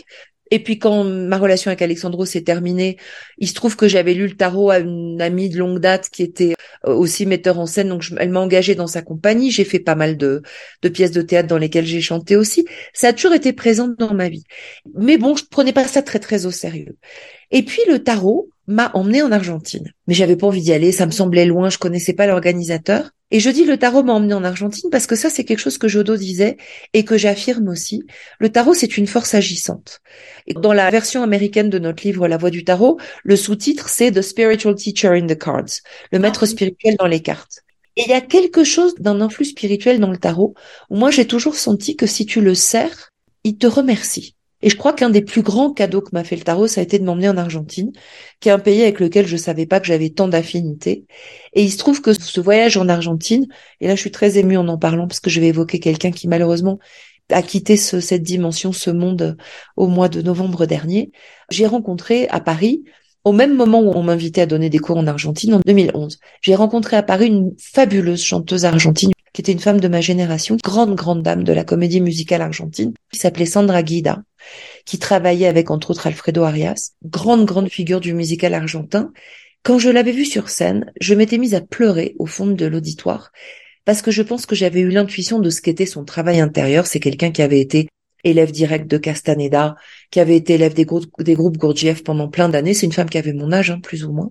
Et puis quand ma relation avec Alexandro s'est terminée, il se trouve que j'avais lu le tarot à une amie de longue date qui était euh, aussi metteur en scène, donc je, elle m'a engagée dans sa compagnie. J'ai fait pas mal de, de pièces de théâtre dans lesquelles j'ai chanté aussi. Ça a toujours été présent dans ma vie. Mais bon, je prenais pas ça très très au sérieux. Et puis le tarot m'a emmenée en Argentine. Mais j'avais pas envie d'y aller, ça me semblait loin, je connaissais pas l'organisateur. Et je dis le tarot m'a emmenée en Argentine parce que ça c'est quelque chose que Jodo disait et que j'affirme aussi. Le tarot c'est une force agissante. Et dans la version américaine de notre livre La Voix du Tarot, le sous-titre c'est The Spiritual Teacher in the Cards, le maître spirituel dans les cartes. Et il y a quelque chose d'un influx spirituel dans le tarot où moi j'ai toujours senti que si tu le sers, il te remercie. Et je crois qu'un des plus grands cadeaux que m'a fait le tarot, ça a été de m'emmener en Argentine, qui est un pays avec lequel je savais pas que j'avais tant d'affinités. Et il se trouve que ce voyage en Argentine, et là je suis très émue en en parlant parce que je vais évoquer quelqu'un qui malheureusement a quitté ce, cette dimension, ce monde au mois de novembre dernier. J'ai rencontré à Paris, au même moment où on m'invitait à donner des cours en Argentine, en deux mille onze, j'ai rencontré à Paris une fabuleuse chanteuse argentine qui était une femme de ma génération, grande, grande dame de la comédie musicale argentine, qui s'appelait Sandra Guida, qui travaillait avec, entre autres, Alfredo Arias, grande, grande figure du musical argentin. Quand je l'avais vue sur scène, je m'étais mise à pleurer au fond de l'auditoire, parce que je pense que j'avais eu l'intuition de ce qu'était son travail intérieur. C'est quelqu'un qui avait été élève direct de Castaneda, qui avait été élève des groupes, des groupes Gurdjieff pendant plein d'années. C'est une femme qui avait mon âge, hein, plus ou moins.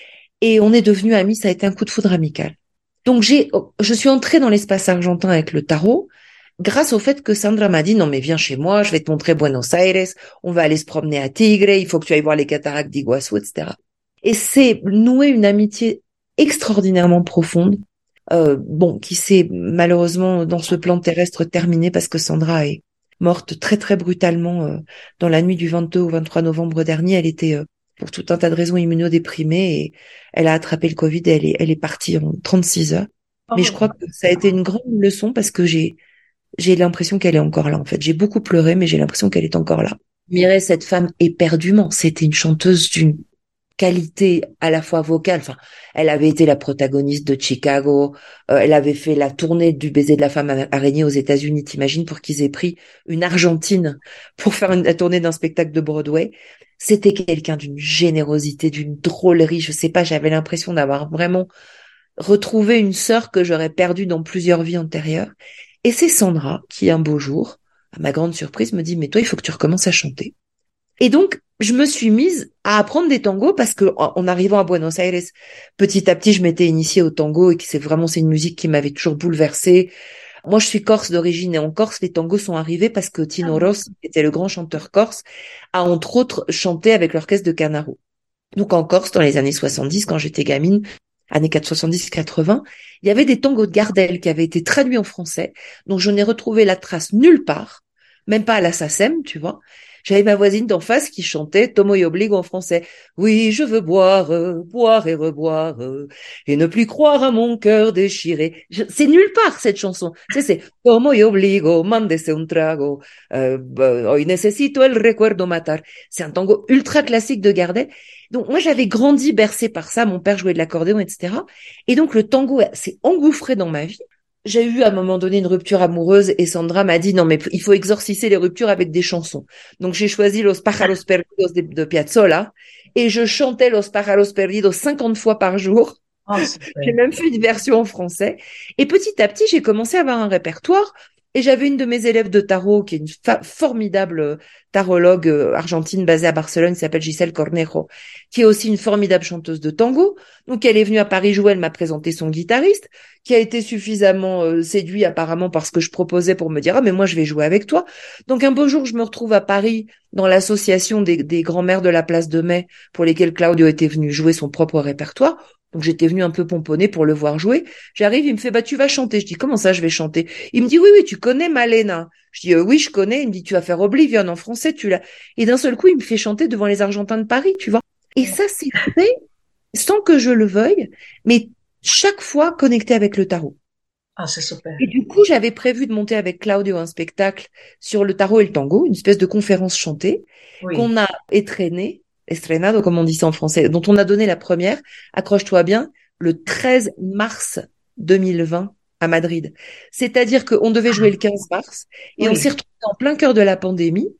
Et on est devenus amis, ça a été un coup de foudre amical. Donc j'ai, je suis entrée dans l'espace argentin avec le tarot, grâce au fait que Sandra m'a dit, non mais viens chez moi, je vais te montrer Buenos Aires, on va aller se promener à Tigre, il faut que tu ailles voir les cataractes d'Iguassou, et cetera. Et c'est nouer une amitié extraordinairement profonde, euh, bon, qui s'est malheureusement dans ce plan terrestre terminée parce que Sandra est morte très très brutalement euh, dans la nuit du vingt-deux au vingt-trois novembre dernier. Elle était euh, pour tout un tas de raisons immunodéprimée et elle a attrapé le Covid et elle est, elle est partie en trente-six heures. Mais je crois que ça a été une grande leçon parce que j'ai j'ai l'impression qu'elle est encore là, en fait. J'ai beaucoup pleuré, mais j'ai l'impression qu'elle est encore là. Mireille, cette femme, éperdument. C'était une chanteuse d'une qualité à la fois vocale. Enfin, elle avait été la protagoniste de Chicago. Euh, elle avait fait la tournée du baiser de la femme araignée aux États-Unis. T'imagines, pour qu'ils aient pris une Argentine pour faire une, la tournée d'un spectacle de Broadway. C'était quelqu'un d'une générosité, d'une drôlerie. Je sais pas, j'avais l'impression d'avoir vraiment retrouvé une sœur que j'aurais perdue dans plusieurs vies antérieures. Et c'est Sandra qui, un beau jour, à ma grande surprise, me dit « Mais toi, il faut que tu recommences à chanter. » Et donc, je me suis mise à apprendre des tangos parce que, en arrivant à Buenos Aires, petit à petit, je m'étais initiée au tango et que c'est vraiment, c'est une musique qui m'avait toujours bouleversée. Moi, je suis corse d'origine et en Corse, les tangos sont arrivés parce que Tino Ross, qui était le grand chanteur corse, a entre autres chanté avec l'orchestre de Canaro. Donc, en Corse, dans les années soixante-dix, quand j'étais gamine, années soixante-dix quatre-vingts, il y avait des tangos de Gardel qui avaient été traduits en français, dont je n'ai retrouvé la trace nulle part, même pas à la SACEM, tu vois. J'avais ma voisine d'en face qui chantait Tomo y obligo en français. Oui, je veux boire, euh, boire et reboire, euh, et ne plus croire à mon cœur déchiré. Je, c'est nulle part, cette chanson. Tu sais, c'est Tomo y obligo, mándese un trago, euh, hoy necesito el recuerdo matar. C'est un tango ultra classique de Gardel. Donc, moi, j'avais grandi bercée par ça. Mon père jouait de l'accordéon, et cetera. Et donc, le tango s'est engouffré dans ma vie. J'ai eu à un moment donné une rupture amoureuse et Sandra m'a dit non mais il faut exorciser les ruptures avec des chansons. Donc j'ai choisi Los Pájaros Perdidos de, de Piazzolla et je chantais Los Pájaros Perdidos cinquante fois par jour. Oh, j'ai même fait une version en français. Et petit à petit, j'ai commencé à avoir un répertoire. Et j'avais une de mes élèves de tarot, qui est une fa- formidable tarologue argentine basée à Barcelone, qui s'appelle Giselle Cornejo, qui est aussi une formidable chanteuse de tango. Donc elle est venue à Paris jouer, elle m'a présenté son guitariste, qui a été suffisamment euh, séduit apparemment par ce que je proposais pour me dire « Ah, mais moi je vais jouer avec toi ». Donc un beau jour, je me retrouve à Paris, dans l'association des, des grands-mères de la place de Mai, pour lesquelles Claudio était venu jouer son propre répertoire. Donc j'étais venue un peu pomponner pour le voir jouer. J'arrive, il me fait « Bah tu vas chanter ». Je dis « Comment ça je vais chanter ?» Il me dit « Oui, oui, tu connais Malena ». Je dis euh, « Oui, je connais ». Il me dit « Tu vas faire Oblivion en français, tu l'as ». Et d'un seul coup, il me fait chanter devant les Argentins de Paris, tu vois. Et ça, c'est fait sans que je le veuille, mais chaque fois connecté avec le tarot.
Ah, c'est super.
Et du coup, j'avais prévu de monter avec Claudio un spectacle sur le tarot et le tango, une espèce de conférence chantée, oui, qu'on a étraînée, estrenado, comme on dit ça en français, dont on a donné la première, accroche-toi bien, le treize mars deux mille vingt à Madrid. C'est-à-dire qu'on devait jouer le quinze mars et oui, on s'est retrouvé en plein cœur de la pandémie.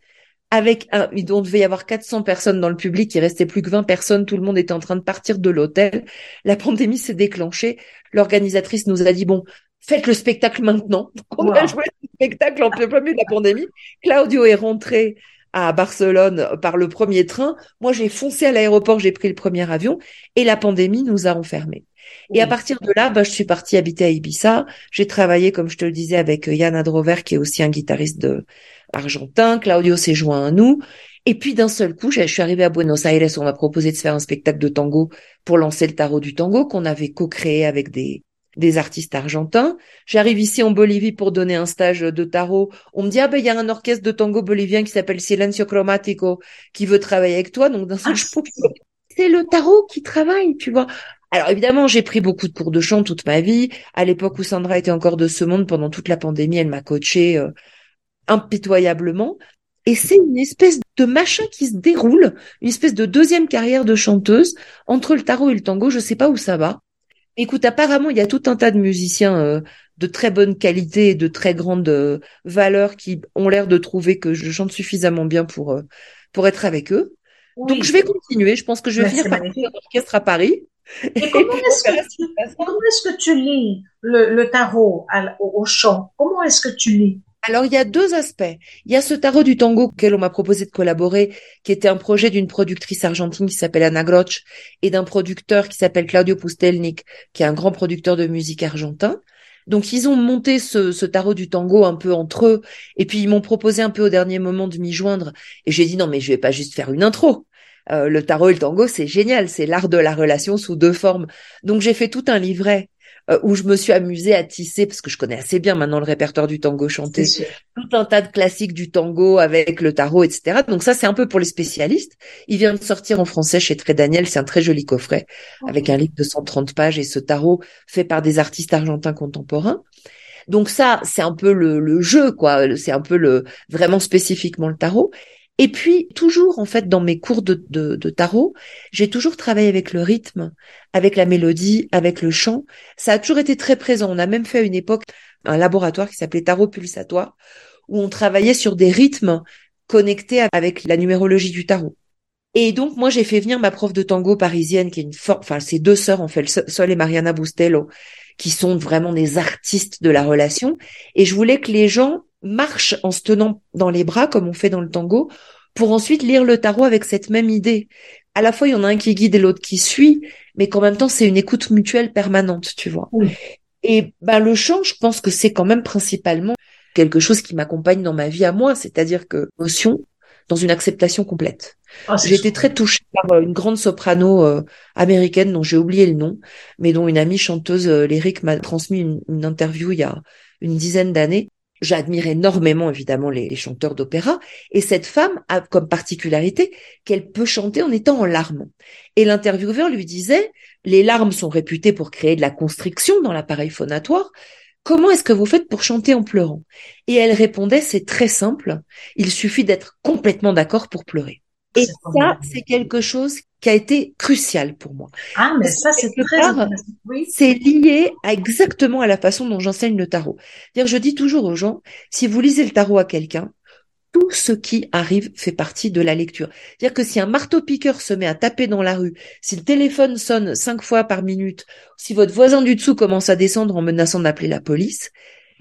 avec un, il devait y avoir quatre cents personnes dans le public, il restait plus que vingt personnes, tout le monde était en train de partir de l'hôtel. La pandémie s'est déclenchée. L'organisatrice nous a dit, bon, faites le spectacle maintenant. Donc, on wow. a joué le spectacle en plein milieu de la pandémie. Claudio est rentré à Barcelone par le premier train. Moi, j'ai foncé à l'aéroport, j'ai pris le premier avion et la pandémie nous a enfermés. Et à partir de là, bah, je suis partie habiter à Ibiza. J'ai travaillé, comme je te le disais, avec Yann Adrover, qui est aussi un guitariste de argentin. Claudio s'est joint à nous. Et puis, d'un seul coup, je suis arrivée à Buenos Aires. On m'a proposé de faire un spectacle de tango pour lancer le tarot du tango qu'on avait co-créé avec des, des artistes argentins. J'arrive ici en Bolivie pour donner un stage de tarot. On me dit, ah ben, il y a un orchestre de tango bolivien qui s'appelle Silencio Cromático qui veut travailler avec toi. Donc, d'un seul coup, c'est le tarot qui travaille, tu vois. Alors évidemment, j'ai pris beaucoup de cours de chant toute ma vie. À l'époque où Sandra était encore de ce monde, pendant toute la pandémie, elle m'a coachée euh, impitoyablement. Et c'est une espèce de machin qui se déroule, une espèce de deuxième carrière de chanteuse entre le tarot et le tango. Je sais pas où ça va. Écoute, apparemment, il y a tout un tas de musiciens euh, de très bonne qualité et de très grande euh, valeur qui ont l'air de trouver que je chante suffisamment bien pour euh, pour être avec eux. Oui. Donc je vais continuer. Je pense que je vais finir par faire un orchestre à Paris.
Et comment est-ce que tu, comment est-ce que tu lis le, le tarot à, au, au chant? Comment est-ce que tu lis?
Alors, il y a deux aspects. Il y a ce tarot du tango auquel on m'a proposé de collaborer, qui était un projet d'une productrice argentine qui s'appelle Ana Groch et d'un producteur qui s'appelle Claudio Pustelnik, qui est un grand producteur de musique argentin. Donc, ils ont monté ce, ce tarot du tango un peu entre eux. Et puis, ils m'ont proposé un peu au dernier moment de m'y joindre. Et j'ai dit, non, mais je vais pas juste faire une intro. Euh, le tarot et le tango, c'est génial, c'est l'art de la relation sous deux formes. Donc j'ai fait tout un livret euh, où je me suis amusée à tisser, parce que je connais assez bien maintenant le répertoire du tango chanté, tout un tas de classiques du tango avec le tarot, et cetera. Donc ça, c'est un peu pour les spécialistes. Il vient de sortir en français chez Très Daniel, c'est un très joli coffret okay. avec un livre de cent trente pages et ce tarot fait par des artistes argentins contemporains. Donc ça, c'est un peu le, le jeu, quoi. C'est un peu le vraiment spécifiquement le tarot. Et puis, toujours, en fait, dans mes cours de, de, de tarot, j'ai toujours travaillé avec le rythme, avec la mélodie, avec le chant. Ça a toujours été très présent. On a même fait à une époque un laboratoire qui s'appelait Tarot Pulsatoire, où on travaillait sur des rythmes connectés avec la numérologie du tarot. Et donc, moi, j'ai fait venir ma prof de tango parisienne, qui est une forte, enfin, ces deux sœurs, en fait, Sol et Mariana Bustello, qui sont vraiment des artistes de la relation. Et je voulais que les gens marchent en se tenant dans les bras, comme on fait dans le tango, pour ensuite lire le tarot avec cette même idée. À la fois, il y en a un qui guide et l'autre qui suit, mais qu'en même temps, c'est une écoute mutuelle permanente, tu vois. Oui. Et ben, le chant, je pense que c'est quand même principalement quelque chose qui m'accompagne dans ma vie à moi, c'est-à-dire que l'émotion dans une acceptation complète. Oh, j'ai été très touchée par une grande soprano euh, américaine dont j'ai oublié le nom, mais dont une amie chanteuse euh, lyrique m'a transmis une, une interview il y a une dizaine d'années. J'admire énormément, évidemment, les, les chanteurs d'opéra. Et cette femme a comme particularité qu'elle peut chanter en étant en larmes. Et l'intervieweur lui disait, les larmes sont réputées pour créer de la constriction dans l'appareil phonatoire. Comment est-ce que vous faites pour chanter en pleurant? Et elle répondait, c'est très simple. Il suffit d'être complètement d'accord pour pleurer. Et c'est ça, c'est quelque chose qui a été crucial pour moi.
Ah, mais ça, c'est très intéressant. Oui.
C'est lié à exactement à la façon dont j'enseigne le tarot. C'est-à-dire, je dis toujours aux gens, si vous lisez le tarot à quelqu'un, tout ce qui arrive fait partie de la lecture. C'est-à-dire que si un marteau-piqueur se met à taper dans la rue, si le téléphone sonne cinq fois par minute, si votre voisin du dessous commence à descendre en menaçant d'appeler la police,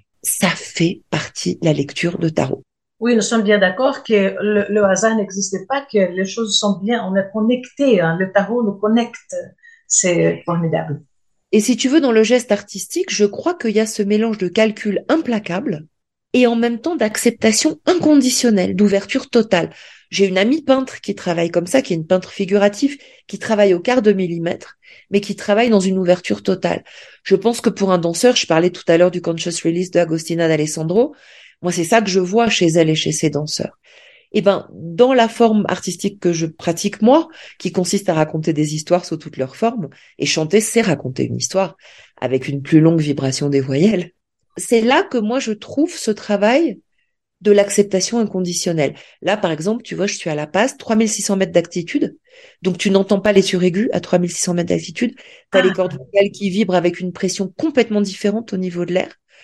ça fait partie de la lecture de tarot.
Oui, nous sommes bien d'accord que le, le hasard n'existe pas, que les choses sont bien, on est connectés, hein, le tarot nous connecte, c'est formidable.
Et si tu veux, dans le geste artistique, je crois qu'il y a ce mélange de calcul implacable et en même temps d'acceptation inconditionnelle, d'ouverture totale. J'ai une amie peintre qui travaille comme ça, qui est une peintre figurative, qui travaille au quart de millimètre, mais qui travaille dans une ouverture totale. Je pense que pour un danseur, je parlais tout à l'heure du Conscious Release de Agostina d'Alessandro, moi, c'est ça que je vois chez elle et chez ses danseurs. Et ben, dans la forme artistique que je pratique moi, qui consiste à raconter des histoires sous toutes leurs formes, et chanter, c'est raconter une histoire avec une plus longue vibration des voyelles. C'est là que moi, je trouve ce travail de l'acceptation inconditionnelle. Là, par exemple, tu vois, je suis à La Paz, trois mille six cents mètres d'altitude, donc tu n'entends pas les suraigus à trois mille six cents mètres d'altitude, tu as ah. les cordes vocales qui vibrent avec une pression complètement différente au niveau de l'air.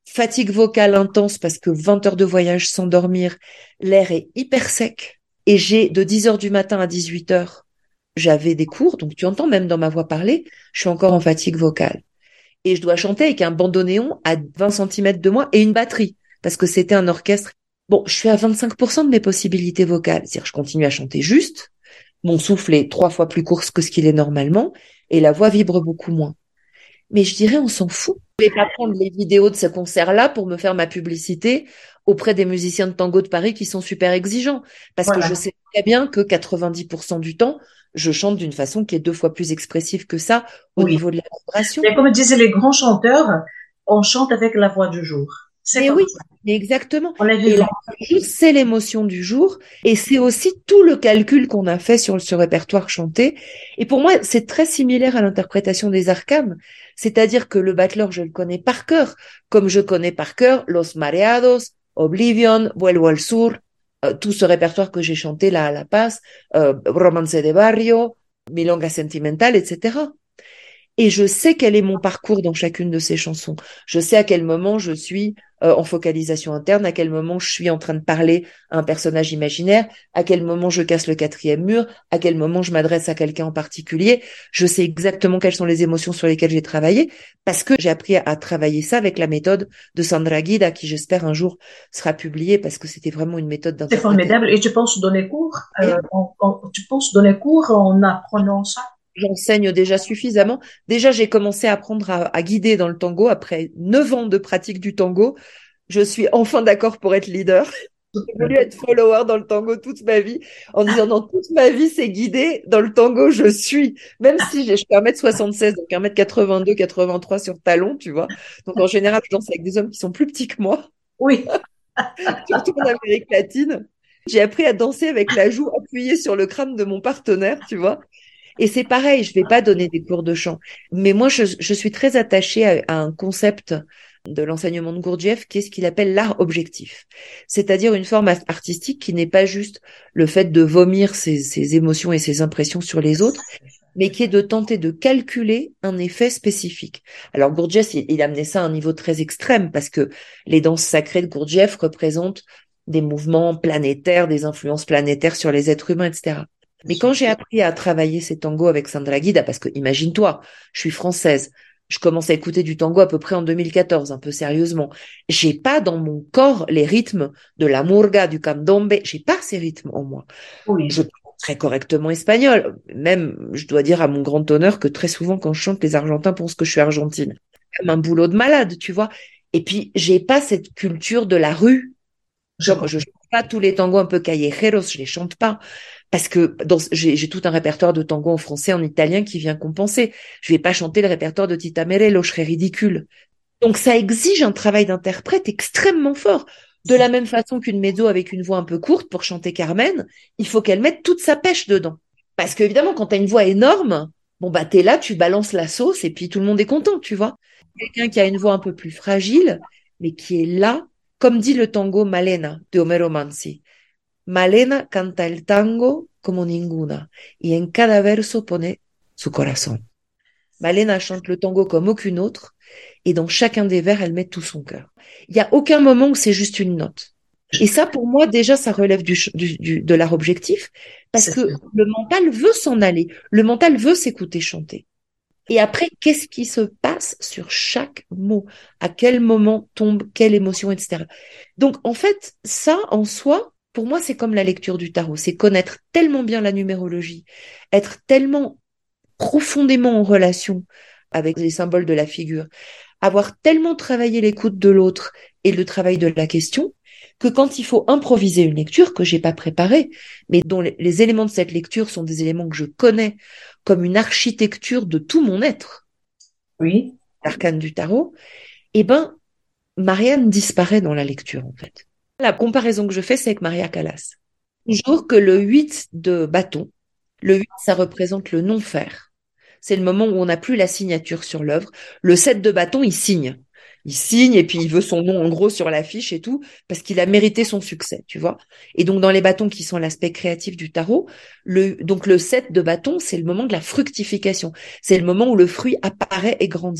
fatigue vocale intense parce que vingt heures de voyage sans dormir, l'air est hyper sec. Et j'ai de dix heures du matin à dix-huit heures, j'avais des cours, donc tu entends même dans ma voix parler, je suis encore en fatigue vocale. Et je dois chanter avec un bandoneon à vingt centimètres de moi et une batterie, parce que c'était un orchestre. Bon, je suis à vingt-cinq pour cent de mes possibilités vocales, c'est-à-dire je continue à chanter juste, mon souffle est trois fois plus court que ce qu'il est normalement, et la voix vibre beaucoup moins. Mais je dirais, on s'en fout. Je vais pas prendre les vidéos de ce concert-là pour me faire ma publicité auprès des musiciens de tango de Paris qui sont super exigeants. Parce
Voilà.
que je sais très bien que quatre-vingt-dix pour cent du temps, je chante d'une façon qui est deux fois plus expressive que ça au
Oui.
niveau de la vibration.
Mais comme disaient les grands chanteurs, on chante avec la voix du jour. C'est
Mais
comme
oui,
ça.
mais exactement.
On est
Et
vivant.
la chose, c'est l'émotion du jour, et c'est aussi tout le calcul qu'on a fait sur ce répertoire chanté. Et pour moi, c'est très similaire à l'interprétation des arcanes, c'est-à-dire que le battleur, je le connais par cœur, comme je connais par cœur Los Mareados, Oblivion, Vuelvo al Sur, euh, tout ce répertoire que j'ai chanté là à La Paz, euh, Romance de Barrio, Milonga Sentimental, et cetera. Et je sais quel est mon parcours dans chacune de ces chansons. Je sais à quel moment je suis euh, en focalisation interne, à quel moment je suis en train de parler à un personnage imaginaire, à quel moment je casse le quatrième mur, à quel moment je m'adresse à quelqu'un en particulier. Je sais exactement quelles sont les émotions sur lesquelles j'ai travaillé, parce que j'ai appris à, à travailler ça avec la méthode de Sandra Guida, qui j'espère un jour sera publiée, parce que c'était vraiment une méthode
C'est
d'interprétation.
formidable. Et tu penses donner cours, euh, en- en- tu penses donner cours en apprenant ça?
J'enseigne déjà suffisamment. Déjà, j'ai commencé à apprendre à, à guider dans le tango après neuf ans de pratique du tango. Je suis enfin d'accord pour être leader. J'ai voulu être follower dans le tango toute ma vie, en disant non, toute ma vie c'est guider. Dans le tango, je suis. Même si j'ai- je fais un mètre soixante-seize, donc un mètre quatre-vingt-deux, quatre-vingt-trois sur talon, tu vois. Donc en général, je danse avec des hommes qui sont plus petits que moi,
Oui.
surtout en Amérique latine. J'ai appris à danser avec la joue appuyée sur le crâne de mon partenaire, tu vois. Et c'est pareil, je vais pas donner des cours de chant. Mais moi, je, je suis très attachée à, à un concept de l'enseignement de Gurdjieff qui est ce qu'il appelle l'art objectif. C'est-à-dire une forme artistique qui n'est pas juste le fait de vomir ses, ses émotions et ses impressions sur les autres, mais qui est de tenter de calculer un effet spécifique. Alors Gurdjieff, il, il amenait ça à un niveau très extrême parce que les danses sacrées de Gurdjieff représentent des mouvements planétaires, des influences planétaires sur les êtres humains, et cetera. Mais quand j'ai appris à travailler ces tangos avec Sandra Guida, parce que imagine-toi, je suis française, je commence à écouter du tango à peu près en deux mille quatorze, un peu sérieusement. J'ai pas dans mon corps les rythmes de la murga, du candombe, j'ai pas ces rythmes en moi.
Oui.
Je parle très correctement espagnol. Même, je dois dire à mon grand honneur que très souvent quand je chante, les Argentins pensent que je suis argentine. Comme un boulot de malade, tu vois. Et puis, j'ai pas cette culture de la rue.
Je
Comme je chante pas tous les tangos un peu callejeros, je les chante pas. Parce que dans, j'ai, j'ai tout un répertoire de tango en français, en italien qui vient compenser. Je vais pas chanter le répertoire de Tita Merello, je serais ridicule. Donc ça exige un travail d'interprète extrêmement fort. De la même façon qu'une mezzo avec une voix un peu courte pour chanter Carmen, il faut qu'elle mette toute sa pêche dedans. Parce que évidemment, quand t'as une voix énorme, bon bah t'es là, tu balances la sauce et puis tout le monde est content, tu vois. Quelqu'un qui a une voix un peu plus fragile, mais qui est là, comme dit le tango Malena de Homero Manzi. Malena canta el tango como ninguna, y en cada verso pone su corazón. Malena chante le tango comme aucune autre, et dans chacun des vers, elle met tout son cœur. Il n'y a aucun moment où c'est juste une note. Et ça, pour moi, déjà, ça relève du, du, du, de l'art objectif, parce que le mental veut s'en aller. Le mental veut s'écouter chanter. Et après, qu'est-ce qui se passe sur chaque mot? À quel moment tombe quelle émotion, et cetera. Donc, en fait, ça, en soi, pour moi, c'est comme la lecture du tarot. C'est connaître tellement bien la numérologie, être tellement profondément en relation avec les symboles de la figure, avoir tellement travaillé l'écoute de l'autre et le travail de la question, que quand il faut improviser une lecture que j'ai pas préparée, mais dont les, les éléments de cette lecture sont des éléments que je connais comme une architecture de tout mon être,
oui,
l'arcane du tarot, eh ben, Marianne disparaît dans la lecture, en fait. La comparaison que je fais, c'est avec Maria Callas. Toujours que le huit de bâton, le huit, ça représente le non-faire. C'est le moment où on n'a plus la signature sur l'œuvre. Le sept de bâton, il signe. Il signe et puis il veut son nom en gros sur l'affiche et tout, parce qu'il a mérité son succès, tu vois. Et donc, dans les bâtons qui sont l'aspect créatif du tarot, le, donc le sept de bâton, c'est le moment de la fructification. C'est le moment où le fruit apparaît et grandit.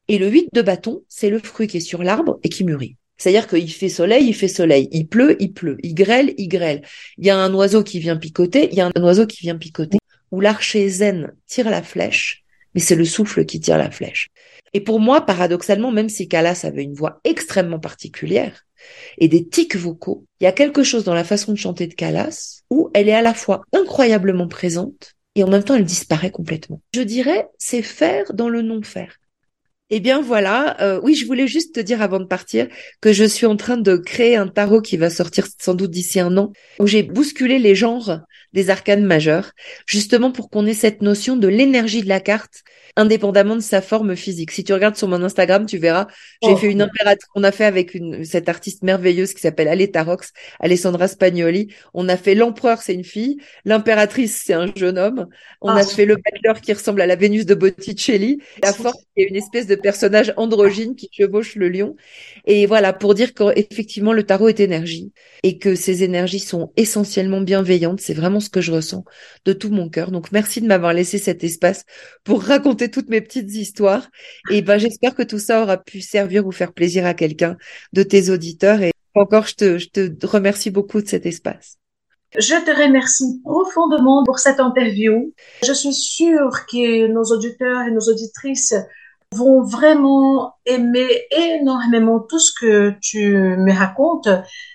Et le huit de bâton, c'est le fruit qui est sur l'arbre et qui mûrit. C'est-à-dire qu'il fait soleil, il fait soleil, il pleut, il pleut, il grêle, il grêle. Il y a un oiseau qui vient picoter, il y a un oiseau qui vient picoter. Où l'archer zen tire la flèche, mais c'est le souffle qui tire la flèche. Et pour moi, paradoxalement, même si Calas avait une voix extrêmement particulière et des tics vocaux, il y a quelque chose dans la façon de chanter de Calas où elle est à la fois incroyablement présente et en même temps elle disparaît complètement. Je dirais, c'est faire dans le non-faire. Eh bien voilà, euh, oui, je voulais juste te dire avant de partir que je suis en train de créer un tarot qui va sortir sans doute d'ici un an, où j'ai bousculé les genres des arcanes majeures, justement pour qu'on ait cette notion de l'énergie de la carte, indépendamment de sa forme physique. Si tu regardes sur mon Instagram, tu verras, j'ai oh. fait une impératrice, on a fait avec une, cette artiste merveilleuse qui s'appelle Aletta Rox, Alessandra Spagnoli, on a fait l'empereur, c'est une fille, l'impératrice, c'est un jeune homme, on oh. a fait le battleur qui ressemble à la Vénus de Botticelli, la force qui est une espèce de personnage androgyne qui chevauche le lion. Et voilà, pour dire qu'effectivement, le tarot est énergie et que ces énergies sont essentiellement bienveillantes. C'est vraiment ce que je ressens de tout mon cœur. Donc, merci de m'avoir laissé cet espace pour raconter toutes mes petites histoires. Et ben, j'espère que tout ça aura pu servir ou faire plaisir à quelqu'un de tes auditeurs. Et encore, je te, je te remercie beaucoup de cet espace.
Je te remercie profondément pour cette interview. Je suis sûre que nos auditeurs et nos auditrices vont vraiment aimer énormément tout ce que tu me racontes.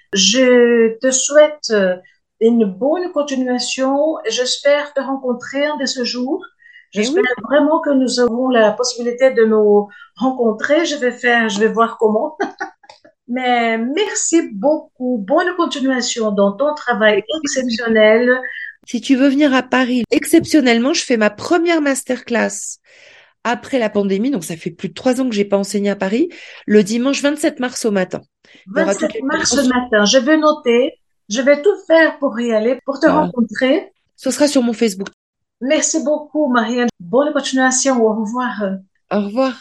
Je te souhaite une bonne continuation et j'espère te rencontrer un de ces jours. J'espère oui. vraiment que nous aurons la possibilité de nous rencontrer. Je vais faire, je vais voir comment. Mais merci beaucoup. Bonne continuation dans ton travail exceptionnel.
Si tu veux venir à Paris, exceptionnellement, je fais ma première masterclass après la pandémie, donc ça fait plus de trois ans que j'ai pas enseigné à Paris, le dimanche vingt-sept mars au matin.
vingt-sept mars au matin, je vais noter, je vais tout faire pour y aller, pour te ah. rencontrer.
Ce sera sur mon Facebook.
Merci beaucoup, Marianne. Bonne continuation, au revoir.
Au revoir.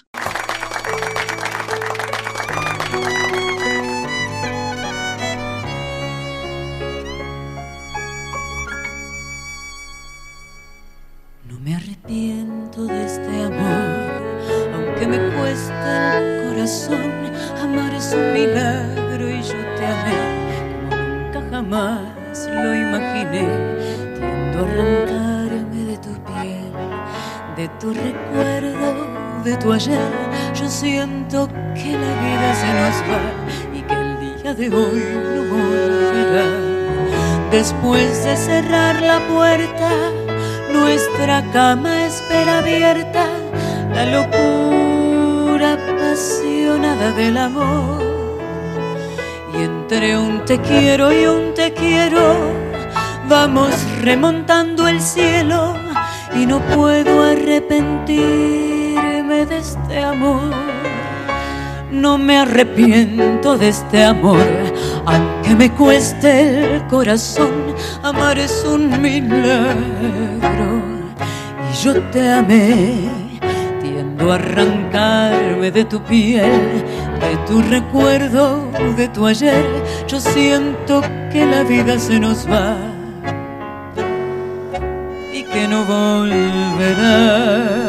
Me arrepiento de este amor, aunque me cueste el corazón. Amar es un milagro y yo te amé como nunca jamás lo imaginé. Tiendo a arrancarme de tu piel, de tu recuerdo, de tu ayer. Yo siento que la vida se nos va y que el día de hoy no volverá. Después de cerrar la puerta, nuestra cama espera abierta, la locura apasionada del amor. Y entre un te quiero y un te quiero, vamos remontando el cielo. Y no puedo arrepentirme de este amor. No me arrepiento de este amor, aunque me cueste el corazón. Amar es un milagro y yo te amé. Tiendo a arrancarme de tu piel, de tu recuerdo, de tu ayer. Yo siento que la vida se nos va y que no volverá.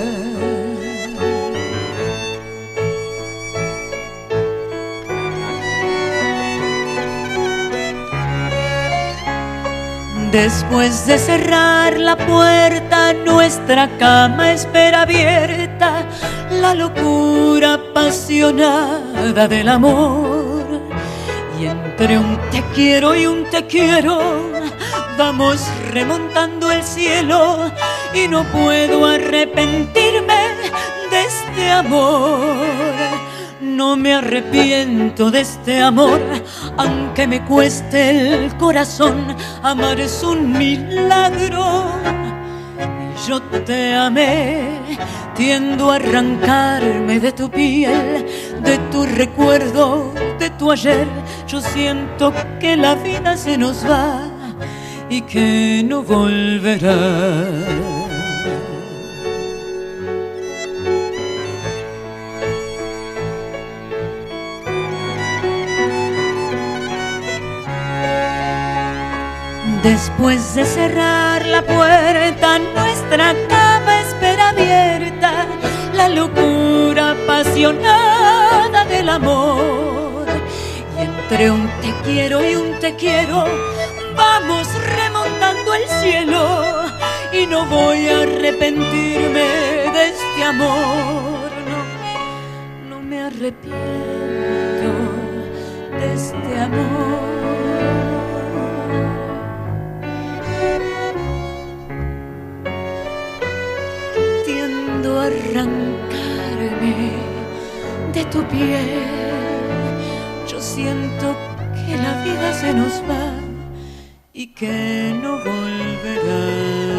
Después de cerrar la puerta, nuestra cama espera abierta, la locura apasionada del amor. Y entre un te quiero y un te quiero, vamos remontando el cielo. Y no puedo arrepentirme de este amor. No me arrepiento de este amor, aunque me cueste el corazón. Amar es un milagro y yo te amé. Tiendo a arrancarme de tu piel, de tu recuerdo, de tu ayer. Yo siento que la vida se nos va y que no volverá. Después de cerrar la puerta, nuestra cama espera abierta, la locura apasionada del amor. Y entre un te quiero y un te quiero vamos remontando el cielo, y no voy a arrepentirme de este amor. No, no me arrepiento de este amor. Tiendo a arrancarme de tu piel. Yo siento que la vida se nos va y que no volverá.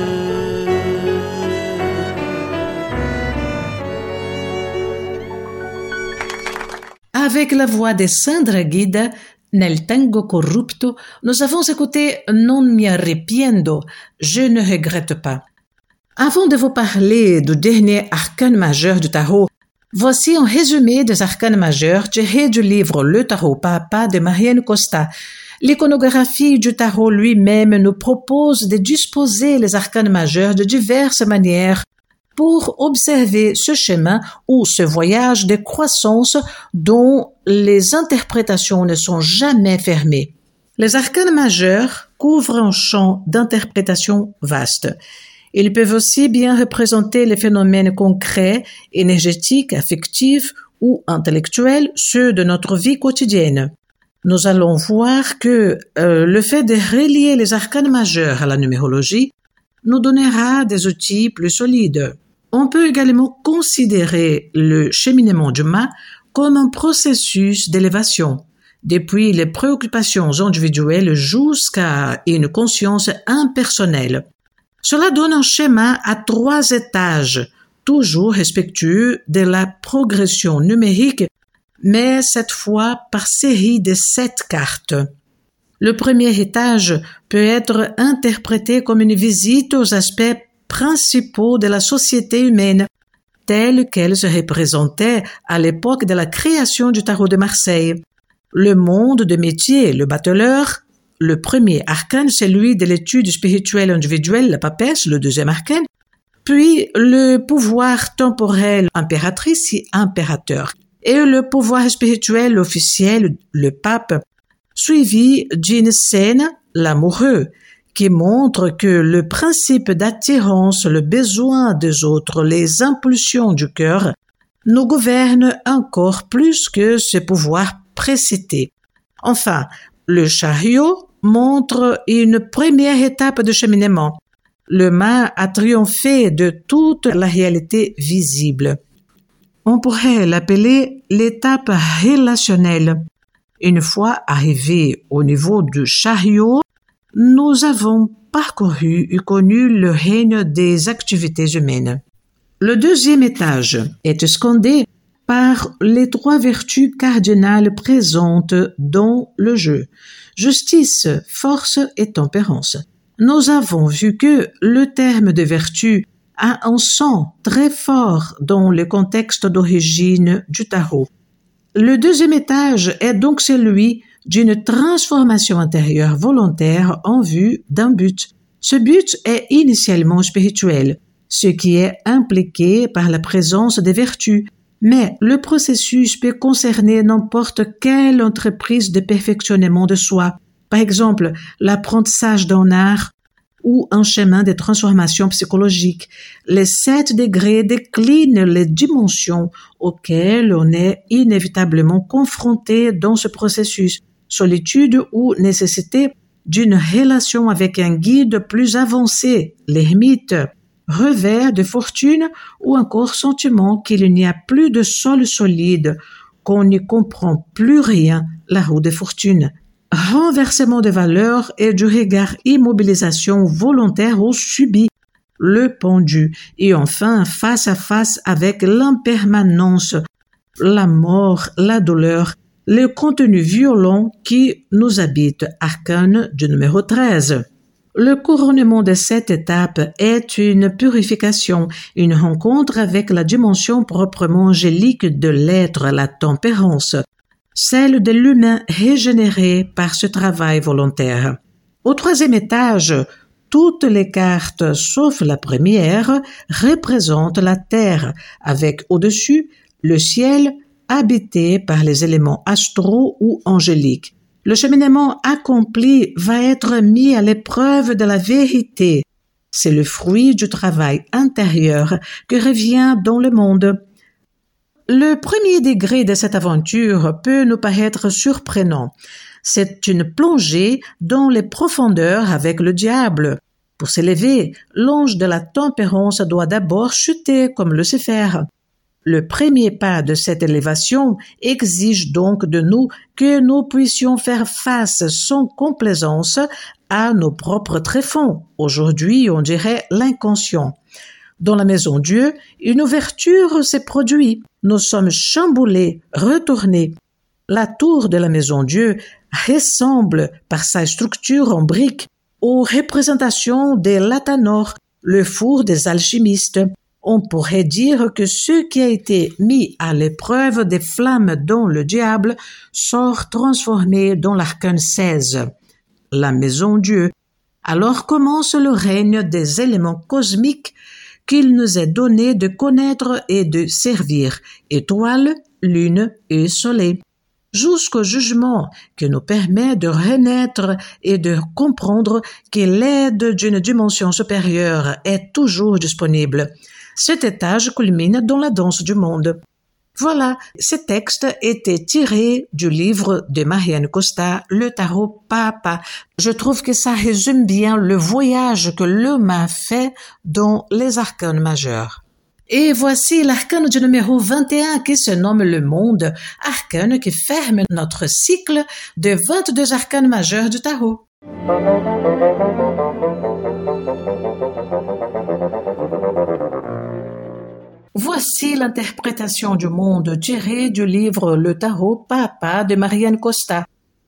Avec la voix de Sandra Guida, Nel Tango Corrupto, nous avons écouté Non mi arrepiento, je ne regrette pas. Avant de vous parler du dernier arcane majeur du tarot, voici un résumé des arcanes majeurs tirés du livre Le Tarot pas à pas de Marianne Costa. L'iconographie du tarot lui-même nous propose de disposer les arcanes majeurs de diverses manières pour observer ce chemin ou ce voyage de croissance dont les interprétations ne sont jamais fermées. Les arcanes majeurs couvrent un champ d'interprétation vaste. Ils peuvent aussi bien représenter les phénomènes concrets, énergétiques, affectifs ou intellectuels, ceux de notre vie quotidienne. Nous allons voir que euh, le fait de relier les arcanes majeurs à la numérologie nous donnera des outils plus solides. On peut également considérer le cheminement du mât comme un processus d'élévation, depuis les préoccupations individuelles jusqu'à une conscience impersonnelle. Cela donne un schéma à trois étages, toujours respectueux de la progression numérique, mais cette fois par série de sept cartes. Le premier étage peut être interprété comme une visite aux aspects principaux de la société humaine, telle qu'elle se représentait à l'époque de la création du tarot de Marseille. Le monde de métier, le bateleur, le premier arcane, celui de l'étude spirituelle individuelle, la papesse, le deuxième arcane, puis le pouvoir temporel, impératrice et impérateur, et le pouvoir spirituel officiel, le pape, suivi d'une scène, l'amoureux, qui montre que le principe d'attirance, le besoin des autres, les impulsions du cœur, nous gouvernent encore plus que ce pouvoir précité. Enfin, le chariot montre une première étape de cheminement. Le mât a triomphé de toute la réalité visible. On pourrait l'appeler l'étape relationnelle. Une fois arrivé au niveau du chariot, nous avons parcouru et connu le règne des activités humaines. Le deuxième étage est scandé par les trois vertus cardinales présentes dans le jeu: justice, force et tempérance. Nous avons vu que le terme de vertu a un sens très fort dans le contexte d'origine du tarot. Le deuxième étage est donc celui d'une transformation intérieure volontaire en vue d'un but. Ce but est initialement spirituel, ce qui est impliqué par la présence des vertus, mais le processus peut concerner n'importe quelle entreprise de perfectionnement de soi, par exemple l'apprentissage d'un art ou un chemin de transformation psychologique. Les sept degrés déclinent les dimensions auxquelles on est inévitablement confronté dans ce processus: solitude ou nécessité d'une relation avec un guide plus avancé, l'ermite, revers de fortune ou encore sentiment qu'il n'y a plus de sol solide, qu'on n'y comprend plus rien, la roue de fortune. Renversement de valeurs et du regard, immobilisation volontaire ou subie, le pendu, et enfin face à face avec l'impermanence, la mort, la douleur, le contenu violent qui nous habite, arcane du numéro treize. Le couronnement de cette étape est une purification, une rencontre avec la dimension proprement angélique de l'être, la tempérance, celle de l'humain régénéré par ce travail volontaire. Au troisième étage, toutes les cartes, sauf la première, représentent la Terre, avec au-dessus le ciel habité par les éléments astraux ou angéliques. Le cheminement accompli va être mis à l'épreuve de la vérité. C'est le fruit du travail intérieur que revient dans le monde. Le premier degré de cette aventure peut nous paraître surprenant. C'est une plongée dans les profondeurs avec le diable. Pour s'élever, l'ange de la tempérance doit d'abord chuter comme Lucifer. Le premier pas de cette élévation exige donc de nous que nous puissions faire face sans complaisance à nos propres tréfonds. Aujourd'hui, on dirait l'inconscient. Dans la maison Dieu, une ouverture s'est produite. Nous sommes chamboulés, retournés. La tour de la maison Dieu ressemble par sa structure en briques aux représentations des Latanors, le four des alchimistes. On pourrait dire que ce qui a été mis à l'épreuve des flammes dans le diable sort transformé dans l'arcane seize, la maison Dieu. Alors commence le règne des éléments cosmiques qu'il nous est donné de connaître et de servir, étoiles, lune et soleil, jusqu'au jugement qui nous permet de renaître et de comprendre que l'aide d'une dimension supérieure est toujours disponible. Cet étage culmine dans la danse du monde. Voilà, ce texte était tiré du livre de Marianne Costa, Le Tarot Papa. Je trouve que ça résume bien le voyage que l'homme a fait dans les arcanes majeurs. Et voici l'arcane du numéro vingt et un qui se nomme le monde, arcane qui ferme notre cycle de vingt-deux arcanes majeurs du tarot. Voici l'interprétation du monde tirée du livre Le Tarot Papa de Marianne Costa.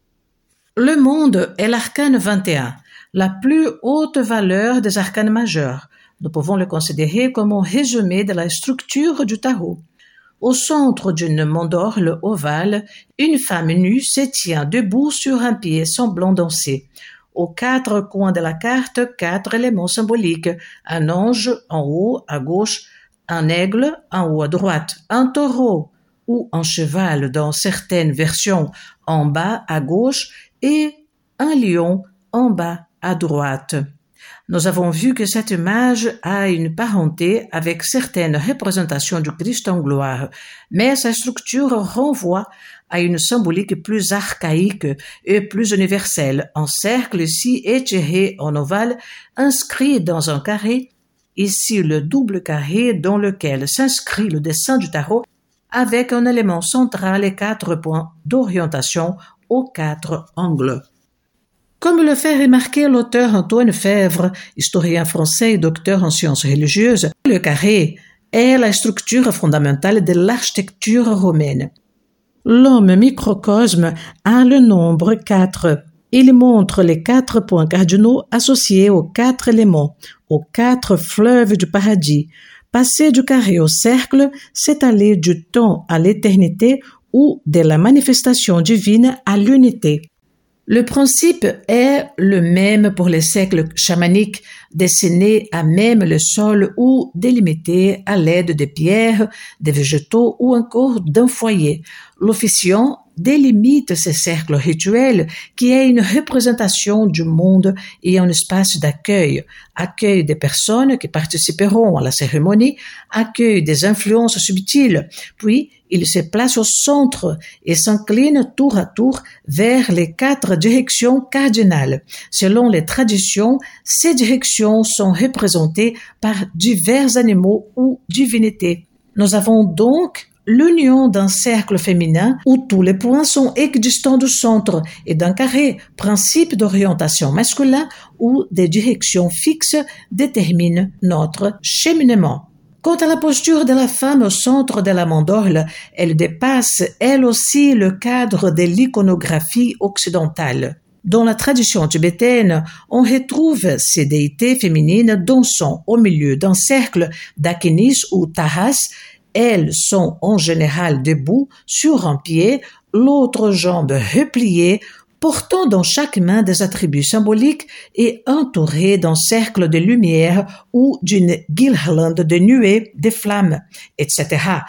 Le monde est l'arcane vingt et un, la plus haute valeur des arcanes majeurs. Nous pouvons le considérer comme un résumé de la structure du tarot. Au centre d'une mandorle ovale, une femme nue se tient debout sur un pied semblant danser. Aux quatre coins de la carte, quatre éléments symboliques. Un ange en haut à gauche, un aigle en haut à droite, un taureau ou un cheval dans certaines versions en bas à gauche et un lion en bas à droite. Nous avons vu que cette image a une parenté avec certaines représentations du Christ en gloire, mais sa structure renvoie à une symbolique plus archaïque et plus universelle. Un cercle ici étiré en ovale, inscrit dans un carré, ici le double carré dans lequel s'inscrit le dessin du tarot avec un élément central et quatre points d'orientation aux quatre angles. Comme le fait remarquer l'auteur Antoine Fèvre, historien français et docteur en sciences religieuses, le carré est la structure fondamentale de l'architecture romaine. L'homme microcosme a le nombre quatre. Il montre les quatre points cardinaux associés aux quatre éléments, aux quatre fleuves du paradis. Passer du carré au cercle, c'est aller du temps à l'éternité ou de la manifestation divine à l'unité. Le principe est le même pour les cercles chamaniques, dessinés à même le sol ou délimités à l'aide de pierres, de végétaux ou encore d'un foyer. L'officiant délimite ces cercles rituels qui est une représentation du monde et un espace d'accueil, accueil des personnes qui participeront à la cérémonie, accueil des influences subtiles, puis il se place au centre et s'incline tour à tour vers les quatre directions cardinales. Selon les traditions, ces directions sont représentées par divers animaux ou divinités. Nous avons donc l'union d'un cercle féminin où tous les points sont équidistants du centre et d'un carré, principe d'orientation masculin où des directions fixes déterminent notre cheminement. Quant à la posture de la femme au centre de la mandorle, elle dépasse elle aussi le cadre de l'iconographie occidentale. Dans la tradition tibétaine, on retrouve ces déités féminines dansant au milieu d'un cercle d'akinis ou taras. Elles sont en général debout sur un pied, l'autre jambe repliée, portant dans chaque main des attributs symboliques et entourées d'un cercle de lumière ou d'une guirlande de nuées, de flammes, et cetera.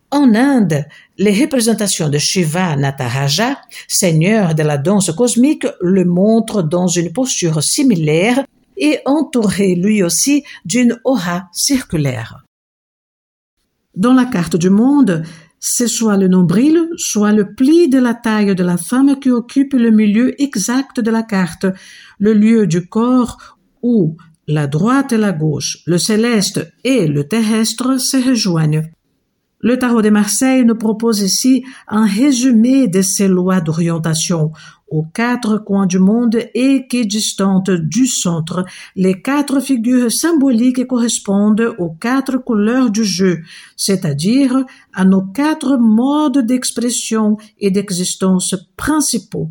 En Inde, les représentations de Shiva Nataraja, seigneur de la danse cosmique, le montrent dans une posture similaire et entouré lui aussi d'une aura circulaire. Dans la carte du monde, c'est soit le nombril, soit le pli de la taille de la femme qui occupe le milieu exact de la carte, le lieu du corps où la droite et la gauche, le céleste et le terrestre se rejoignent. Le tarot de Marseille nous propose ici un résumé de ces lois d'orientation aux quatre coins du monde équidistantes du centre. Les quatre figures symboliques correspondent aux quatre couleurs du jeu, c'est-à-dire à nos quatre modes d'expression et d'existence principaux.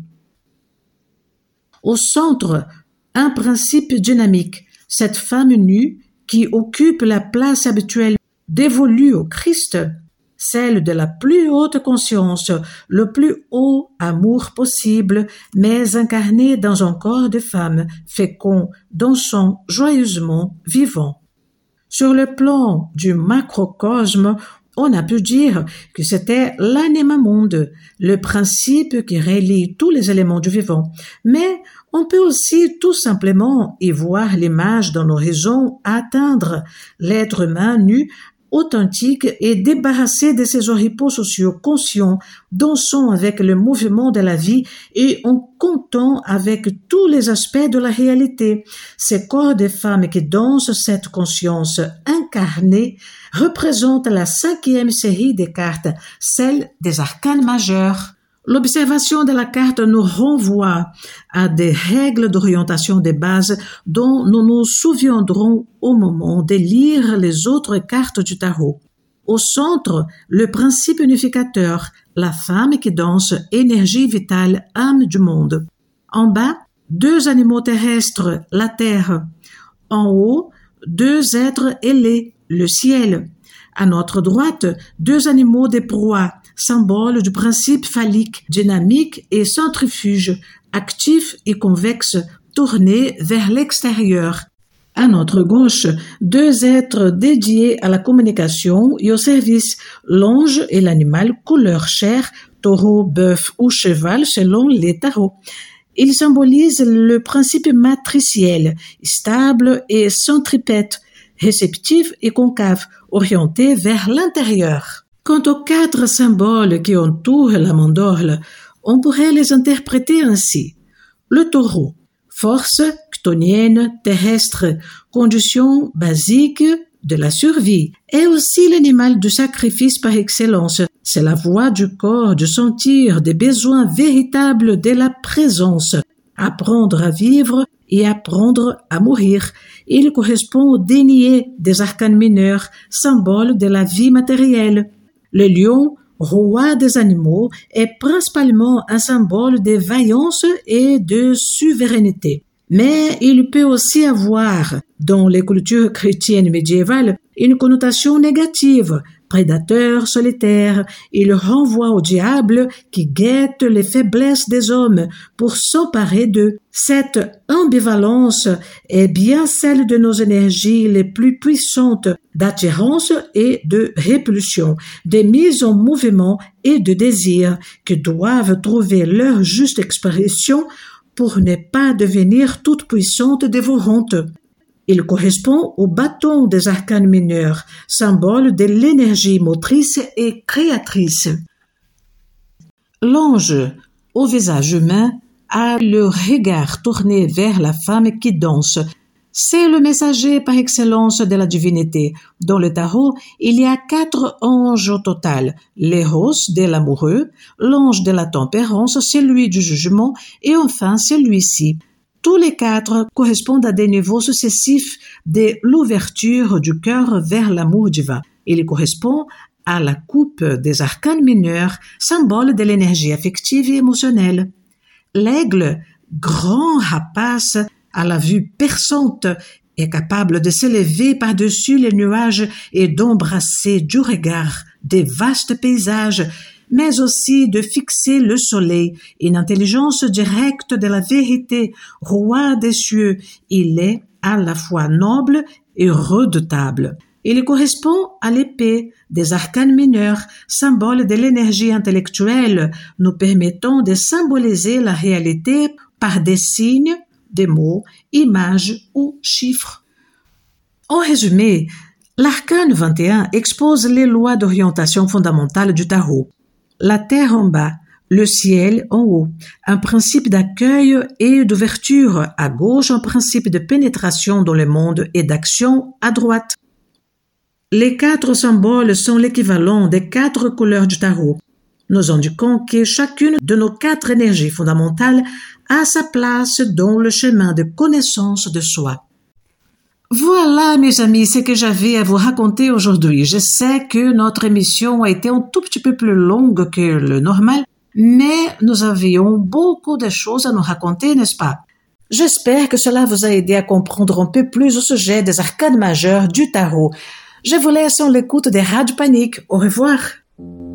Au centre, un principe dynamique, cette femme nue qui occupe la place habituelle dévolue au Christ, celle de la plus haute conscience, le plus haut amour possible, mais incarné dans un corps de femme, fécond, dansant, joyeusement, vivant. Sur le plan du macrocosme, on a pu dire que c'était l'anima monde, le principe qui relie tous les éléments du vivant, mais on peut aussi tout simplement y voir l'image d'un horizon à atteindre, l'être humain nu, authentique et débarrassé de ses oripeaux sociaux conscients, dansant avec le mouvement de la vie et en comptant avec tous les aspects de la réalité. Ces corps de femmes qui dansent cette conscience incarnée représentent la cinquième série des cartes, celle des arcanes majeurs. L'observation de la carte nous renvoie à des règles d'orientation de base dont nous nous souviendrons au moment de lire les autres cartes du tarot. Au centre, le principe unificateur, la femme qui danse, énergie vitale, âme du monde. En bas, deux animaux terrestres, la terre. En haut, deux êtres ailés, le ciel. À notre droite, deux animaux de proie, symbole du principe phallique, dynamique et centrifuge, actif et convexe, tourné vers l'extérieur. À notre gauche, deux êtres dédiés à la communication et au service, l'ange et l'animal couleur chair, taureau, bœuf ou cheval selon les tarots. Ils symbolisent le principe matriciel, stable et centripète, réceptif et concave, orienté vers l'intérieur. Quant aux quatre symboles qui entourent la mandorle, on pourrait les interpréter ainsi. Le taureau, force chtonienne terrestre, condition basique de la survie, et aussi l'animal du sacrifice par excellence. C'est la voix du corps, du sentir, des besoins véritables de la présence. Apprendre à vivre et apprendre à mourir. Il correspond au dénier des arcanes mineurs, symbole de la vie matérielle. Le lion, roi des animaux, est principalement un symbole de vaillance et de souveraineté. Mais il peut aussi avoir, dans les cultures chrétiennes médiévales, une connotation négative, prédateur solitaire. Il renvoie au diable qui guette les faiblesses des hommes pour s'emparer d'eux. Cette ambivalence est bien celle de nos énergies les plus puissantes d'attirance et de répulsion, de mise en mouvement et de désir qui doivent trouver leur juste expression pour ne pas devenir toute puissante dévorante. Il correspond au bâton des arcanes mineurs, symbole de l'énergie motrice et créatrice. L'ange, au visage humain, a le regard tourné vers la femme qui danse. C'est le messager par excellence de la divinité. Dans le tarot, il y a quatre anges au total. L'éros de l'amoureux, l'ange de la tempérance, celui du jugement et enfin celui-ci. Tous les quatre correspondent à des niveaux successifs de l'ouverture du cœur vers l'amour divin. Il correspond à la coupe des arcanes mineurs, symbole de l'énergie affective et émotionnelle. L'aigle, grand rapace, à la vue perçante, est capable de s'élever par-dessus les nuages et d'embrasser du regard des vastes paysages, mais aussi de fixer le soleil, une intelligence directe de la vérité, roi des cieux. Il est à la fois noble et redoutable. Il correspond à l'épée des arcanes mineurs, symbole de l'énergie intellectuelle, nous permettant de symboliser la réalité par des signes, des mots, images ou chiffres. En résumé, l'arcane vingt et un expose les lois d'orientation fondamentale du tarot. La terre en bas, le ciel en haut, un principe d'accueil et d'ouverture à gauche, un principe de pénétration dans le monde et d'action à droite. Les quatre symboles sont l'équivalent des quatre couleurs du tarot. Nous indiquons que chacune de nos quatre énergies fondamentales a sa place dans le chemin de connaissance de soi. Voilà, mes amis, ce que j'avais à vous raconter aujourd'hui. Je sais que notre émission a été un tout petit peu plus longue que le normal, mais nous avions beaucoup de choses à nous raconter, n'est-ce pas? J'espère que cela vous a aidé à comprendre un peu plus au sujet des arcanes majeures du tarot. Je vous laisse en l'écoute des Radio Panique. Au revoir.